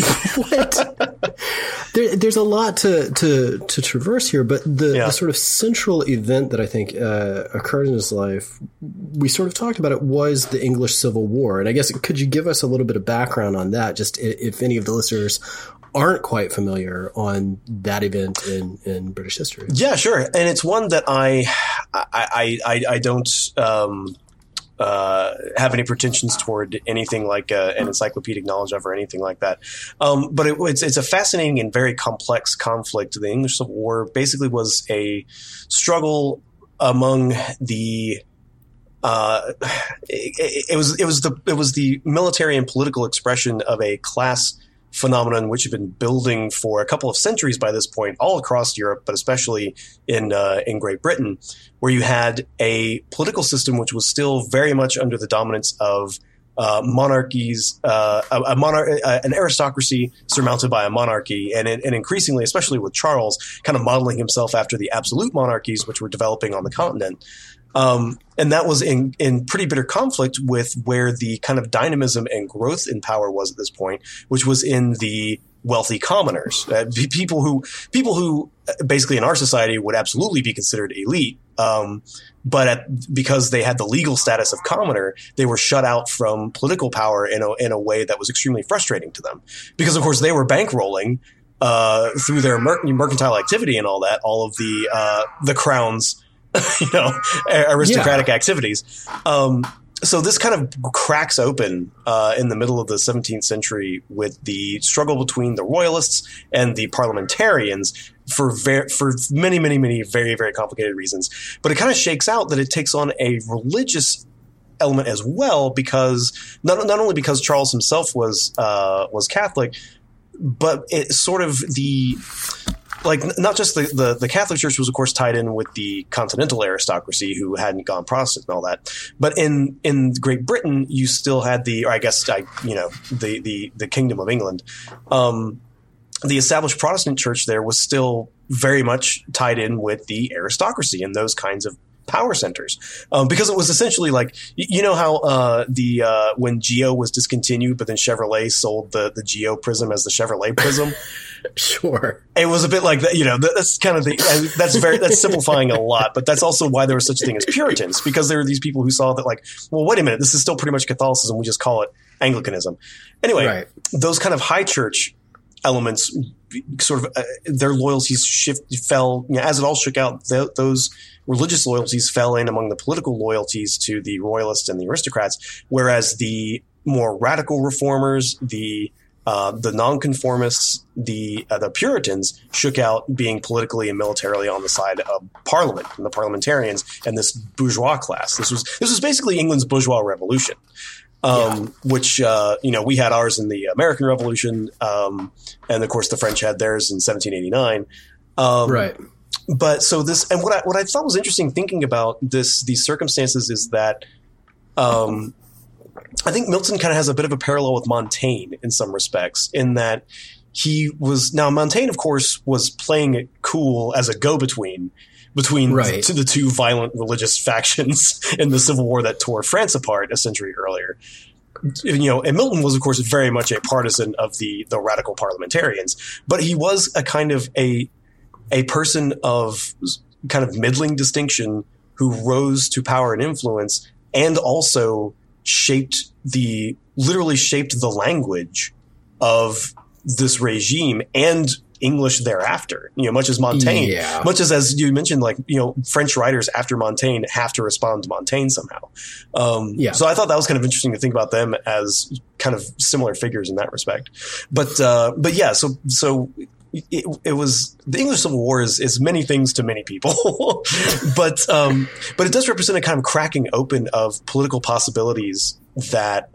what? There, there's a lot to, to, to traverse here, but the, yeah. the sort of central event that I think uh, occurred in his life, we sort of talked about it, was the English Civil War. And I guess, could you give us a little bit of background on that, just if any of the listeners aren't quite familiar on that event in, in British history? Yeah, sure. And it's one that I I, I, I don't um, – Uh, have any pretensions toward anything like uh, an encyclopedic knowledge of or anything like that. Um, but it, it's, it's a fascinating and very complex conflict. The English Civil War basically was a struggle among the uh, it, it was it was the it was the military and political expression of a class phenomenon which had been building for a couple of centuries by this point all across Europe, but especially in uh, in Great Britain, where you had a political system which was still very much under the dominance of uh, monarchies, uh, a, a monarch, uh, an aristocracy surmounted by a monarchy, and, and increasingly, especially with Charles, kind of modeling himself after the absolute monarchies which were developing on the continent. Um, and that was in, in pretty bitter conflict with where the kind of dynamism and growth in power was at this point, which was in the wealthy commoners, uh, people who people who basically in our society would absolutely be considered elite. Um, but at, because they had the legal status of commoner, they were shut out from political power in a, in a way that was extremely frustrating to them, because of course they were bankrolling uh, through their mer- mercantile activity and all that, all of the uh, the crown's you know, aristocratic yeah. activities. Um, so this kind of cracks open uh, in the middle of the seventeenth century with the struggle between the royalists and the parliamentarians for ver- for many, many, many very, very complicated reasons. But it kind of shakes out that it takes on a religious element as well, because not not only because Charles himself was uh, was Catholic, but it sort of the Like, not just the, the, the Catholic Church was, of course, tied in with the continental aristocracy who hadn't gone Protestant and all that. But in, in Great Britain, you still had the, or I guess, I, you know, the, the, the Kingdom of England. Um, the established Protestant church there was still very much tied in with the aristocracy and those kinds of power centers, um, because it was essentially like, you know how uh, the uh, when Geo was discontinued, but then Chevrolet sold the the Geo Prism as the Chevrolet Prism. Sure, it was a bit like that. You know, that's kind of the that's very that's simplifying a lot, but that's also why there was such a thing as Puritans, because there were these people who saw that like, well, wait a minute, this is still pretty much Catholicism. We just call it Anglicanism. Anyway, right. Those kind of high church elements, sort of uh, their loyalties shift fell, you know, as it all shook out. Th- those religious loyalties fell in among the political loyalties to the royalists and the aristocrats, whereas the more radical reformers, the Uh, the nonconformists, the uh, the Puritans, shook out being politically and militarily on the side of Parliament and the parliamentarians and this bourgeois class. This was this was basically England's bourgeois revolution, um, yeah. which uh, you know we had ours in the American Revolution, um, and of course the French had theirs in seventeen eighty-nine. Um, right. But so this and what I what I thought was interesting thinking about this these circumstances is that. Um, I think Milton kind of has a bit of a parallel with Montaigne in some respects, in that he was now Montaigne, of course, was playing it cool as a go-between between right. to the two violent religious factions in the Civil War that tore France apart a century earlier. You know, and Milton was, of course, very much a partisan of the the radical parliamentarians, but he was a kind of a a person of kind of middling distinction who rose to power and influence, and also shaped the literally shaped the language of this regime and English thereafter, you know, much as Montaigne, yeah. much as, as you mentioned, like, you know, French writers after Montaigne have to respond to Montaigne somehow. Um, yeah. So I thought that was kind of interesting to think about them as kind of similar figures in that respect. But, uh, but yeah, so, so It, it was the English Civil War is, is many things to many people, but um, but it does represent a kind of cracking open of political possibilities that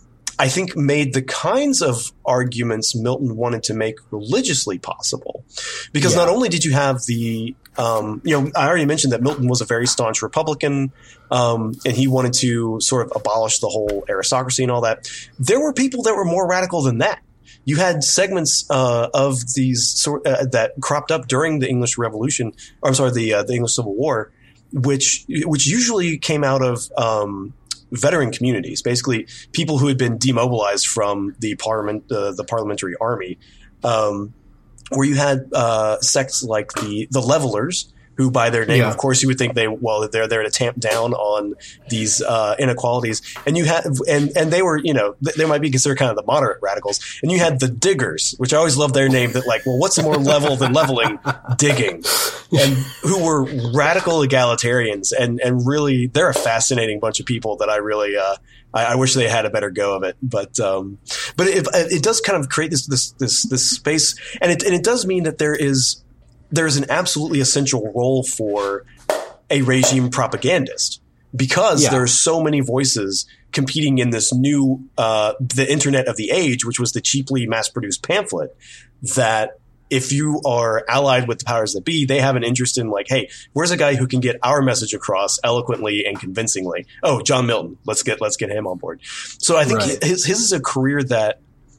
I think made the kinds of arguments Milton wanted to make religiously possible. Because yeah. not only did you have the um, you know, I already mentioned that Milton was a very staunch Republican, um, and he wanted to sort of abolish the whole aristocracy and all that. There were people that were more radical than that. You had segments uh, of these sort uh, that cropped up during the English Revolution, or I'm sorry, the uh, the English Civil War, which which usually came out of um, veteran communities, basically people who had been demobilized from the parliament, uh, the parliamentary army, um, where you had uh, sects like the the Levelers, who by their name, yeah. of course, you would think they, well, they're there to tamp down on these uh, inequalities. And you had, and, and they were, you know, they might be considered kind of the moderate radicals. And you had the Diggers, which I always love their name, that like, well, what's more level than leveling? Digging. And who were radical egalitarians. And, and really, they're a fascinating bunch of people that I really, uh, I, I wish they had a better go of it. But, um, but it, it does kind of create this, this, this, this space. And it, and it does mean that there is, there's an absolutely essential role for a regime propagandist, because yeah. there are so many voices competing in this new, uh, the internet of the age, which was the cheaply mass-produced pamphlet, that if you are allied with the powers that be, they have an interest in like, hey, where's a guy who can get our message across eloquently and convincingly? Oh, John Milton. Let's get, let's get him on board. So I think right. his, his is a career that,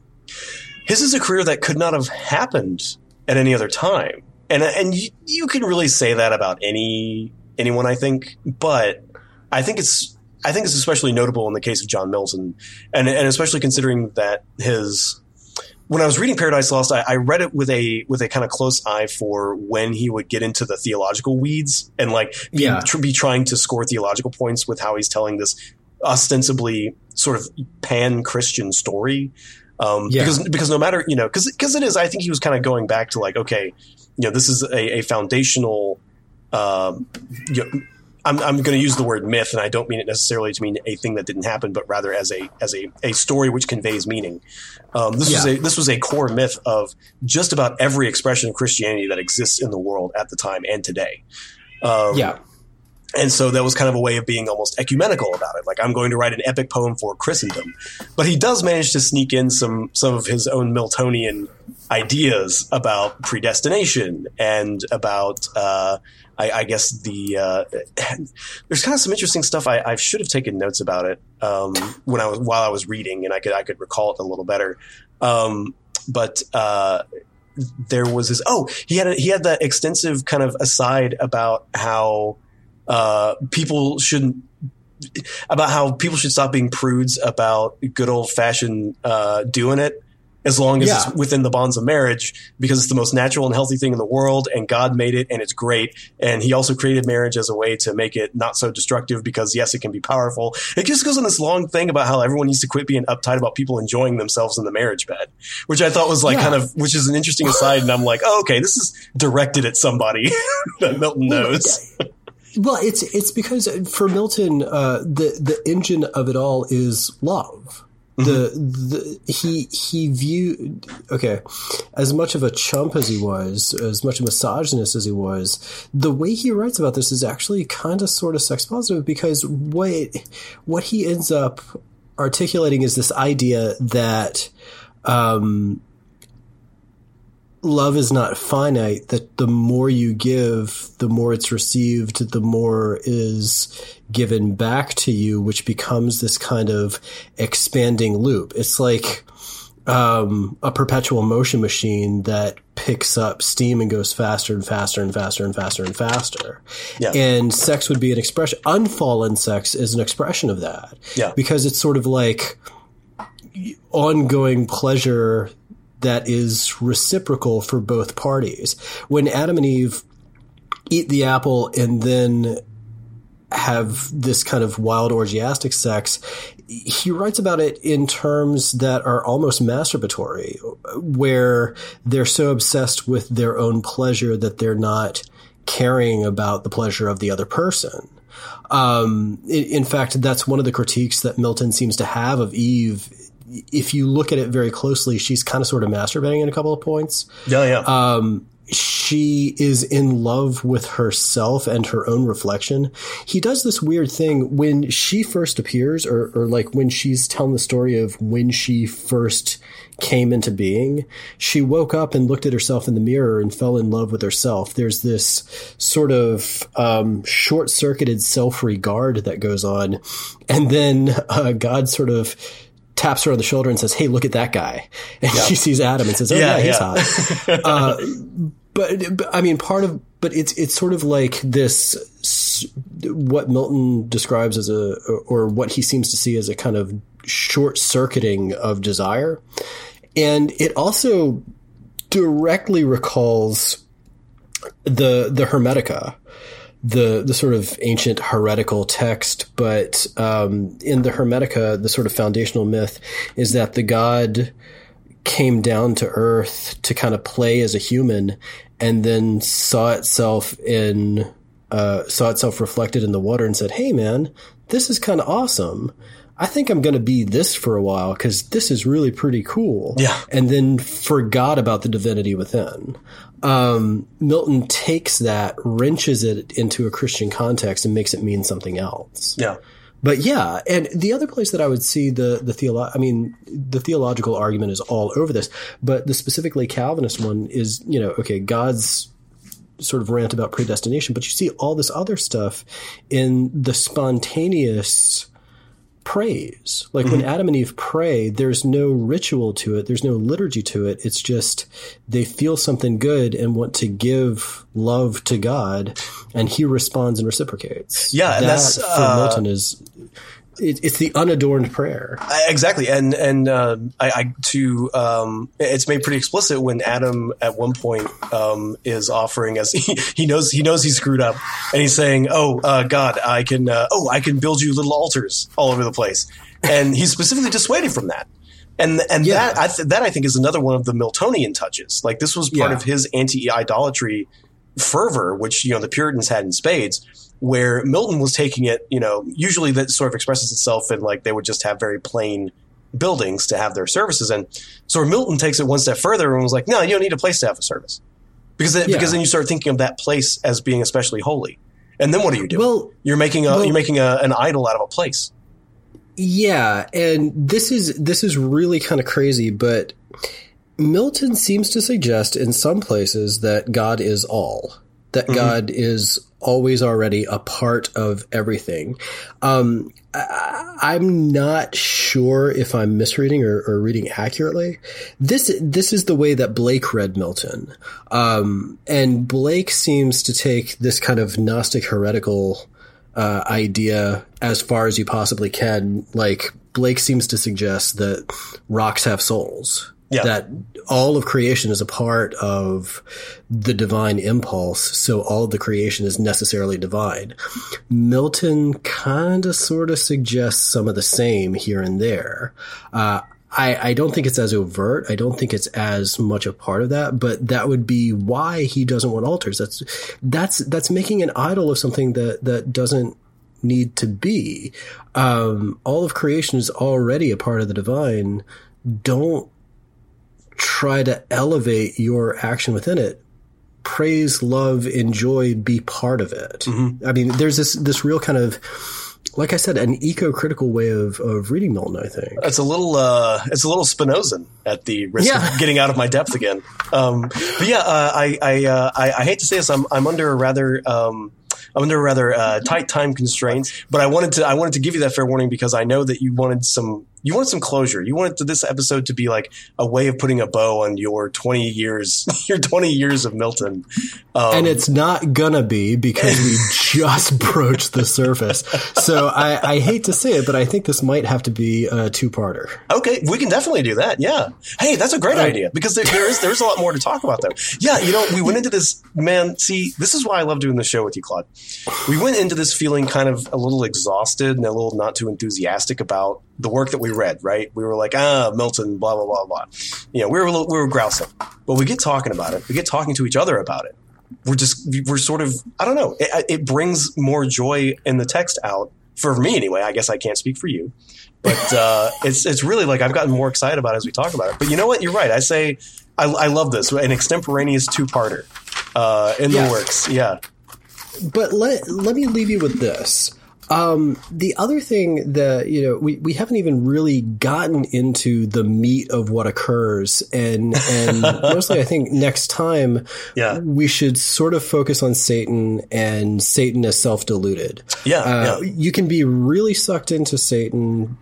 his is a career that could not have happened at any other time. And and you, you can really say that about any anyone, I think, but I think it's I think it's especially notable in the case of John Milton, and and especially considering that his when I was reading Paradise Lost, I, I read it with a with a kind of close eye for when he would get into the theological weeds and like be, yeah. tr- be trying to score theological points with how he's telling this ostensibly sort of pan-Christian story. Um, yeah. because, because no matter, you know, cause, cause it is, I think he was kind of going back to like, okay, you know, this is a, a foundational, um, you know, I'm, I'm going to use the word myth, and I don't mean it necessarily to mean a thing that didn't happen, but rather as a, as a, a story which conveys meaning. Um, this yeah. was a, this was a core myth of just about every expression of Christianity that exists in the world at the time and today. Um, yeah. And so that was kind of a way of being almost ecumenical about it. Like, I'm going to write an epic poem for Christendom. But he does manage to sneak in some some of his own Miltonian ideas about predestination and about, uh, I, I guess, the uh, – there's kind of some interesting stuff. I, I should have taken notes about it um, when I was while I was reading, and I could I could recall it a little better. Um, but uh, there was this – oh, he had a, he had that extensive kind of aside about how – Uh, people shouldn't about how people should stop being prudes about good old fashioned uh, doing it as long as yeah. it's within the bonds of marriage, because it's the most natural and healthy thing in the world, and God made it and it's great. And he also created marriage as a way to make it not so destructive, because yes, it can be powerful. It just goes on this long thing about how everyone needs to quit being uptight about people enjoying themselves in the marriage bed, which I thought was like yeah. kind of, which is an interesting aside. And I'm like, oh, okay, this is directed at somebody that Milton knows. Well, it's it's because for Milton, uh, the the engine of it all is love. The, the he he viewed okay, as much of a chump as he was, as much a misogynist as he was, the way he writes about this is actually kind of sort of sex positive, because what what he ends up articulating is this idea that um, love is not finite, that the more you give, the more it's received, the more is given back to you, which becomes this kind of expanding loop. It's like um, a perpetual motion machine that picks up steam and goes faster and faster and faster and faster and faster. Yeah. And sex would be an expression. Unfallen sex is an expression of that. Yeah. Because it's sort of like ongoing pleasure that is reciprocal for both parties. When Adam and Eve eat the apple and then have this kind of wild orgiastic sex, he writes about it in terms that are almost masturbatory, where they're so obsessed with their own pleasure that they're not caring about the pleasure of the other person. Um, in, in fact, that's one of the critiques that Milton seems to have of Eve. If you look at it very closely, she's kind of sort of masturbating in a couple of points. Yeah, yeah. Um, she is in love with herself and her own reflection. He does this weird thing when she first appears, or, or like when she's telling the story of when she first came into being. She woke up and looked at herself in the mirror and fell in love with herself. There's this sort of um, short-circuited self-regard that goes on. And then uh, God sort of taps her on the shoulder and says, "Hey, look at that guy." And yeah. she sees Adam and says, "Oh yeah, yeah he's yeah. hot." uh, but, but I mean, part of, but it's, it's sort of like this, what Milton describes as a, or what he seems to see as a kind of short circuiting of desire. And it also directly recalls the, the Hermetica, the the sort of ancient heretical text, but um, in the Hermetica, the sort of foundational myth is that the god came down to earth to kind of play as a human, and then saw itself in uh, saw itself reflected in the water and said, "Hey, man, this is kind of awesome. I think I'm going to be this for a while because this is really pretty cool." Yeah, and then forgot about the divinity within. Um, Milton takes that, wrenches it into a Christian context and makes it mean something else. Yeah. But yeah, and the other place that I would see the, the theolo- I mean, the theological argument is all over this, but the specifically Calvinist one is, you know, okay, God's sort of rant about predestination, but you see all this other stuff in the spontaneous praise. Like mm-hmm. when Adam and Eve pray, there's no ritual to it. There's no liturgy to it. It's just they feel something good and want to give love to God, and he responds and reciprocates. Yeah, that, and that's for uh, Milton is it, it's the unadorned prayer. Exactly, and and uh, I, I to um, it's made pretty explicit when Adam at one point um, is offering as he, he knows he knows he screwed up, and he's saying, "Oh uh, God, I can uh, oh I can build you little altars all over the place," and he's specifically dissuaded from that. And and yeah. that I th- that I think is another one of the Miltonian touches. Like this was part yeah. of his anti-idolatry fervor, which you know the Puritans had in spades. Where Milton was taking it, you know, usually that sort of expresses itself in like they would just have very plain buildings to have their services in. So Milton takes it one step further and was like, no, you don't need a place to have a service. Because then, yeah. because then you start thinking of that place as being especially holy. And then what are you doing? Well, you're making a well, you're making a, an idol out of a place. Yeah, and this is this is really kind of crazy, but Milton seems to suggest in some places that God is all, that mm-hmm. God is always already a part of everything. Um, I, I'm not sure if I'm misreading or, or reading accurately. This this is the way that Blake read Milton. Um, and Blake seems to take this kind of Gnostic heretical uh, idea as far as you possibly can. Like, Blake seems to suggest that rocks have souls. Yeah. That all of creation is a part of the divine impulse, so all of the creation is necessarily divine. Milton kind of sort of suggests some of the same here and there. Uh, I, I don't think it's as overt. I don't think it's as much a part of that, but that would be why he doesn't want altars. That's that's that's making an idol of something that, that doesn't need to be. Um, all of creation is already a part of the divine. Don't try to elevate your action within it. Praise, love, enjoy, be part of it. Mm-hmm. I mean, there's this, this real kind of, like I said, an eco-critical way of, of reading Milton, I think. It's a little, uh, it's a little Spinozan at the risk yeah. of getting out of my depth again. Um, but yeah, uh, I, I, uh, I, I hate to say this. I'm, I'm under a rather, um, I'm under rather, uh, tight time constraints, but I wanted to, I wanted to give you that fair warning because I know that you wanted some, you wanted some closure. You wanted to, this episode to be like a way of putting a bow on your twenty years, your twenty years of Milton. Um, and it's not gonna be because we just broached the surface. So I, I hate to say it, but I think this might have to be a two-parter. Okay, we can definitely do that. Yeah. Hey, that's a great right. idea because there, there is there's a lot more to talk about though. Yeah, you know, we went into this, man. See, this is why I love doing the show with you, Claude. We went into this feeling kind of a little exhausted and a little not too enthusiastic about the work that we read, right? We were like, ah, Milton, blah, blah, blah, blah. You know, we were, we were grousing. But we get talking about it. We get talking to each other about it. We're just, we're sort of, I don't know. It, it brings more joy in the text out. For me anyway. I guess I can't speak for you. But uh, it's it's really like I've gotten more excited about it as we talk about it. But you know what? You're right. I say I, I love this. An extemporaneous two-parter uh, in yeah. the works. Yeah. But let let me leave you with this. Um, the other thing that, you know, we, we haven't even really gotten into the meat of what occurs. And, and mostly I think next time yeah. we should sort of focus on Satan and Satan as self-deluded. Yeah, uh, yeah. You can be really sucked into Satan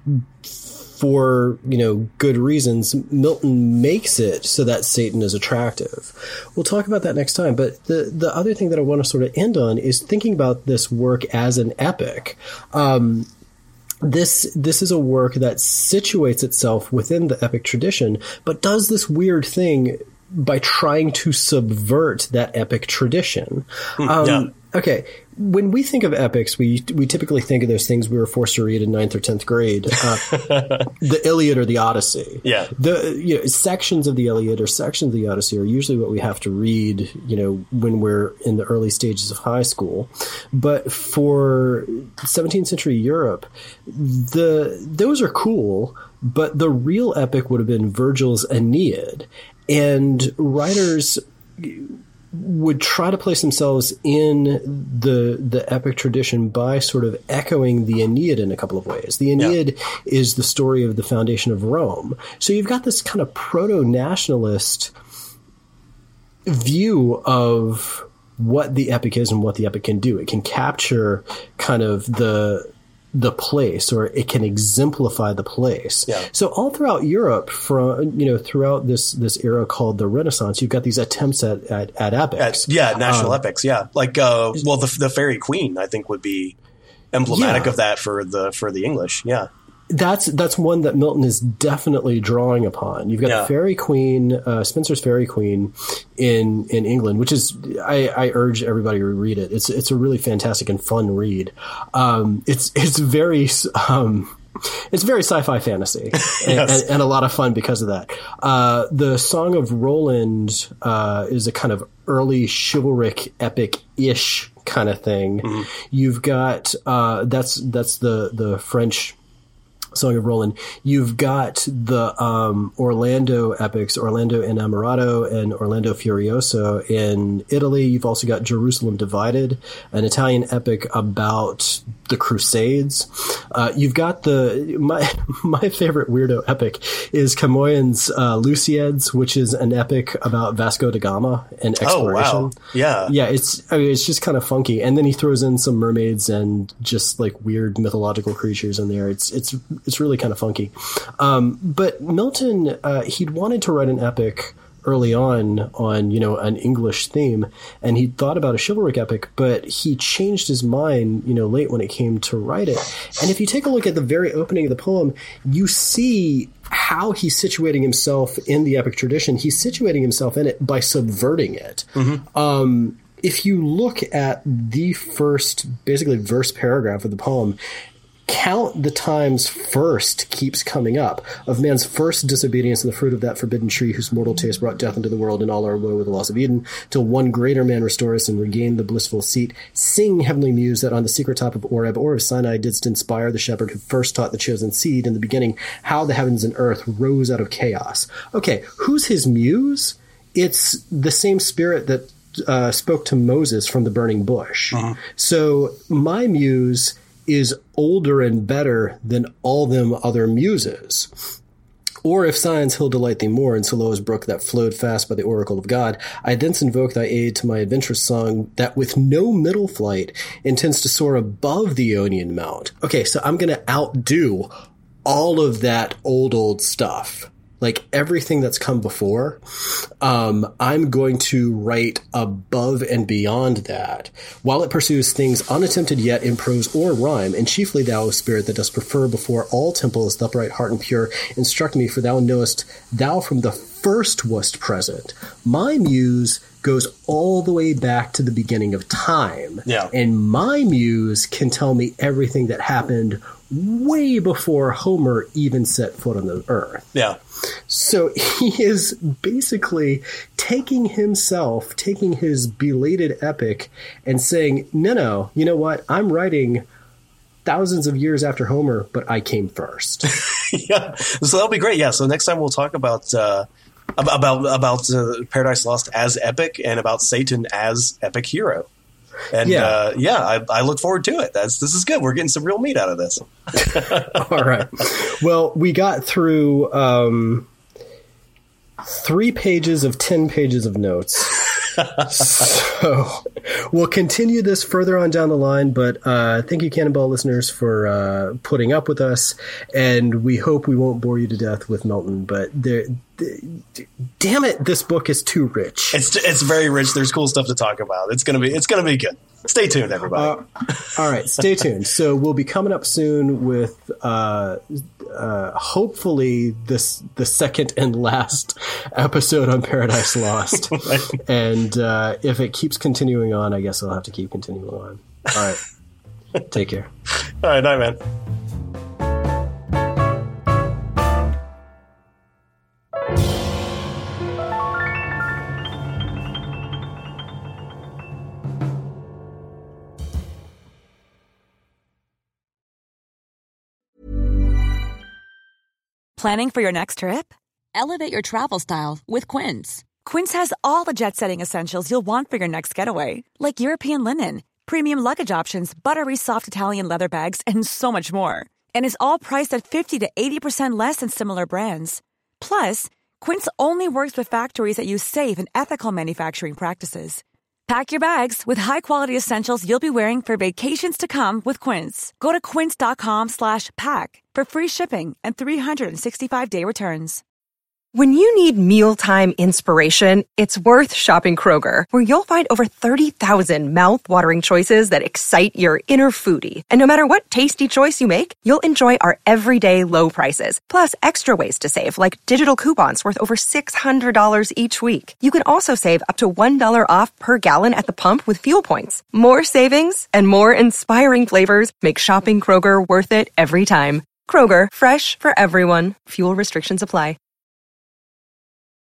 for, you know, good reasons. Milton makes it so that Satan is attractive. We'll talk about that next time. But the, the other thing that I want to sort of end on is thinking about this work as an epic. Um, this, this is a work that situates itself within the epic tradition, but does this weird thing by trying to subvert that epic tradition. Um, yeah. Okay. When we think of epics, we we typically think of those things we were forced to read in ninth or tenth grade, uh, the Iliad or the Odyssey. Yeah, the you know, sections of the Iliad or sections of the Odyssey are usually what we have to read, you know, when we're in the early stages of high school. But for seventeenth century Europe, the those are cool, but the real epic would have been Virgil's Aeneid, and writers would try to place themselves in the the epic tradition by sort of echoing the Aeneid in a couple of ways. The Aeneid yeah. is the story of the foundation of Rome. So you've got this kind of proto-nationalist view of what the epic is and what the epic can do. It can capture kind of the the place, or it can exemplify the place. Yeah. So all throughout Europe, from you know, throughout this this era called the Renaissance, you've got these attempts at at, at epics. At, yeah, national um, epics. Yeah, like uh, well, the the Fairy Queen, I think, would be emblematic yeah. of that for the for the English. Yeah. That's that's one that Milton is definitely drawing upon. You've got yeah. the Fairy Queen, uh, Spenser's Fairy Queen in in England, which is I, I urge everybody to read it. It's it's a really fantastic and fun read. Um, it's it's very um, it's very sci-fi fantasy and, yes. and, and a lot of fun because of that. Uh, the Song of Roland uh, is a kind of early chivalric epic-ish kind of thing. Mm-hmm. You've got uh, that's that's the the French Song of Roland. You've got the um, Orlando epics, Orlando Innamorato and Orlando Furioso in Italy. You've also got Jerusalem Divided, an Italian epic about the Crusades. Uh, you've got the my my favorite weirdo epic is Camoens' uh, Lusiads, which is an epic about Vasco da Gama and exploration. Oh, wow. Yeah, yeah. It's I mean, it's just kind of funky, and then he throws in some mermaids and just like weird mythological creatures in there. It's it's It's really kind of funky. Um, but Milton, uh, he'd wanted to write an epic early on, on, you know, an English theme, and he'd thought about a chivalric epic, but he changed his mind, you know, late when it came to write it. And if you take a look at the very opening of the poem, you see how he's situating himself in the epic tradition. He's situating himself in it by subverting it. Mm-hmm. Um, if you look at the first, basically, verse paragraph of the poem, count the times first keeps coming up, of man's first disobedience and the fruit of that forbidden tree whose mortal taste brought death into the world and all our woe with the loss of Eden, till one greater man restore us and regain the blissful seat. Sing, heavenly muse, that on the secret top of Oreb or of Sinai didst inspire the shepherd who first taught the chosen seed in the beginning how the heavens and earth rose out of chaos. Okay, who's his muse? It's the same spirit that uh, spoke to Moses from the burning bush. Uh-huh. So my muse is older and better than all them other muses. Or if Sion's hill delight thee more, and Siloa's brook that flowed fast by the oracle of God, I thence invoke thy aid to my adventurous song that with no middle flight intends to soar above the Ionian mount. Okay, so I'm going to outdo all of that old, old stuff. Like everything that's come before, um, I'm going to write above and beyond that, while it pursues things unattempted yet in prose or rhyme. And chiefly thou, O Spirit, that dost prefer before all temples the upright heart and pure, instruct me, for thou knowest thou from the first wast present. My muse goes all the way back to the beginning of time. Yeah. And my muse can tell me everything that happened way before Homer even set foot on the earth. Yeah. So he is basically taking himself, taking his belated epic and saying, no, no, you know what? I'm writing thousands of years after Homer, but I came first. Yeah. So that'll be great. Yeah. So next time we'll talk about, uh, about, about uh, Paradise Lost as epic and about Satan as epic hero. And yeah, uh, yeah I, I look forward to it. That's This is good. We're getting some real meat out of this. All right. Well, we got through um, three pages of ten pages of notes. So we'll continue this further on down the line, but uh, thank you, Cannonball listeners, for uh, putting up with us, and we hope we won't bore you to death with Milton, but there, th- damn it, this book is too rich. It's it's very rich. There's cool stuff to talk about. It's gonna be it's gonna be good. Stay tuned, everybody. Uh, all right, stay tuned. So we'll be coming up soon with uh, uh, hopefully this the second and last episode on Paradise Lost. And uh, if it keeps continuing on, I guess I'll have to keep continuing on. All right, take care. All right, night, man. Planning for your next trip? Elevate your travel style with Quince. Quince has all the jet-setting essentials you'll want for your next getaway, like European linen, premium luggage options, buttery soft Italian leather bags, and so much more. And is all priced at fifty to eighty percent less than similar brands. Plus, Quince only works with factories that use safe and ethical manufacturing practices. Pack your bags with high-quality essentials you'll be wearing for vacations to come with Quince. Go to quince.com slash pack for free shipping and three sixty-five day returns. When you need mealtime inspiration, it's worth shopping Kroger, where you'll find over thirty thousand mouth-watering choices that excite your inner foodie. And no matter what tasty choice you make, you'll enjoy our everyday low prices, plus extra ways to save, like digital coupons worth over six hundred dollars each week. You can also save up to one dollar off per gallon at the pump with fuel points. More savings and more inspiring flavors make shopping Kroger worth it every time. Kroger, fresh for everyone. Fuel restrictions apply.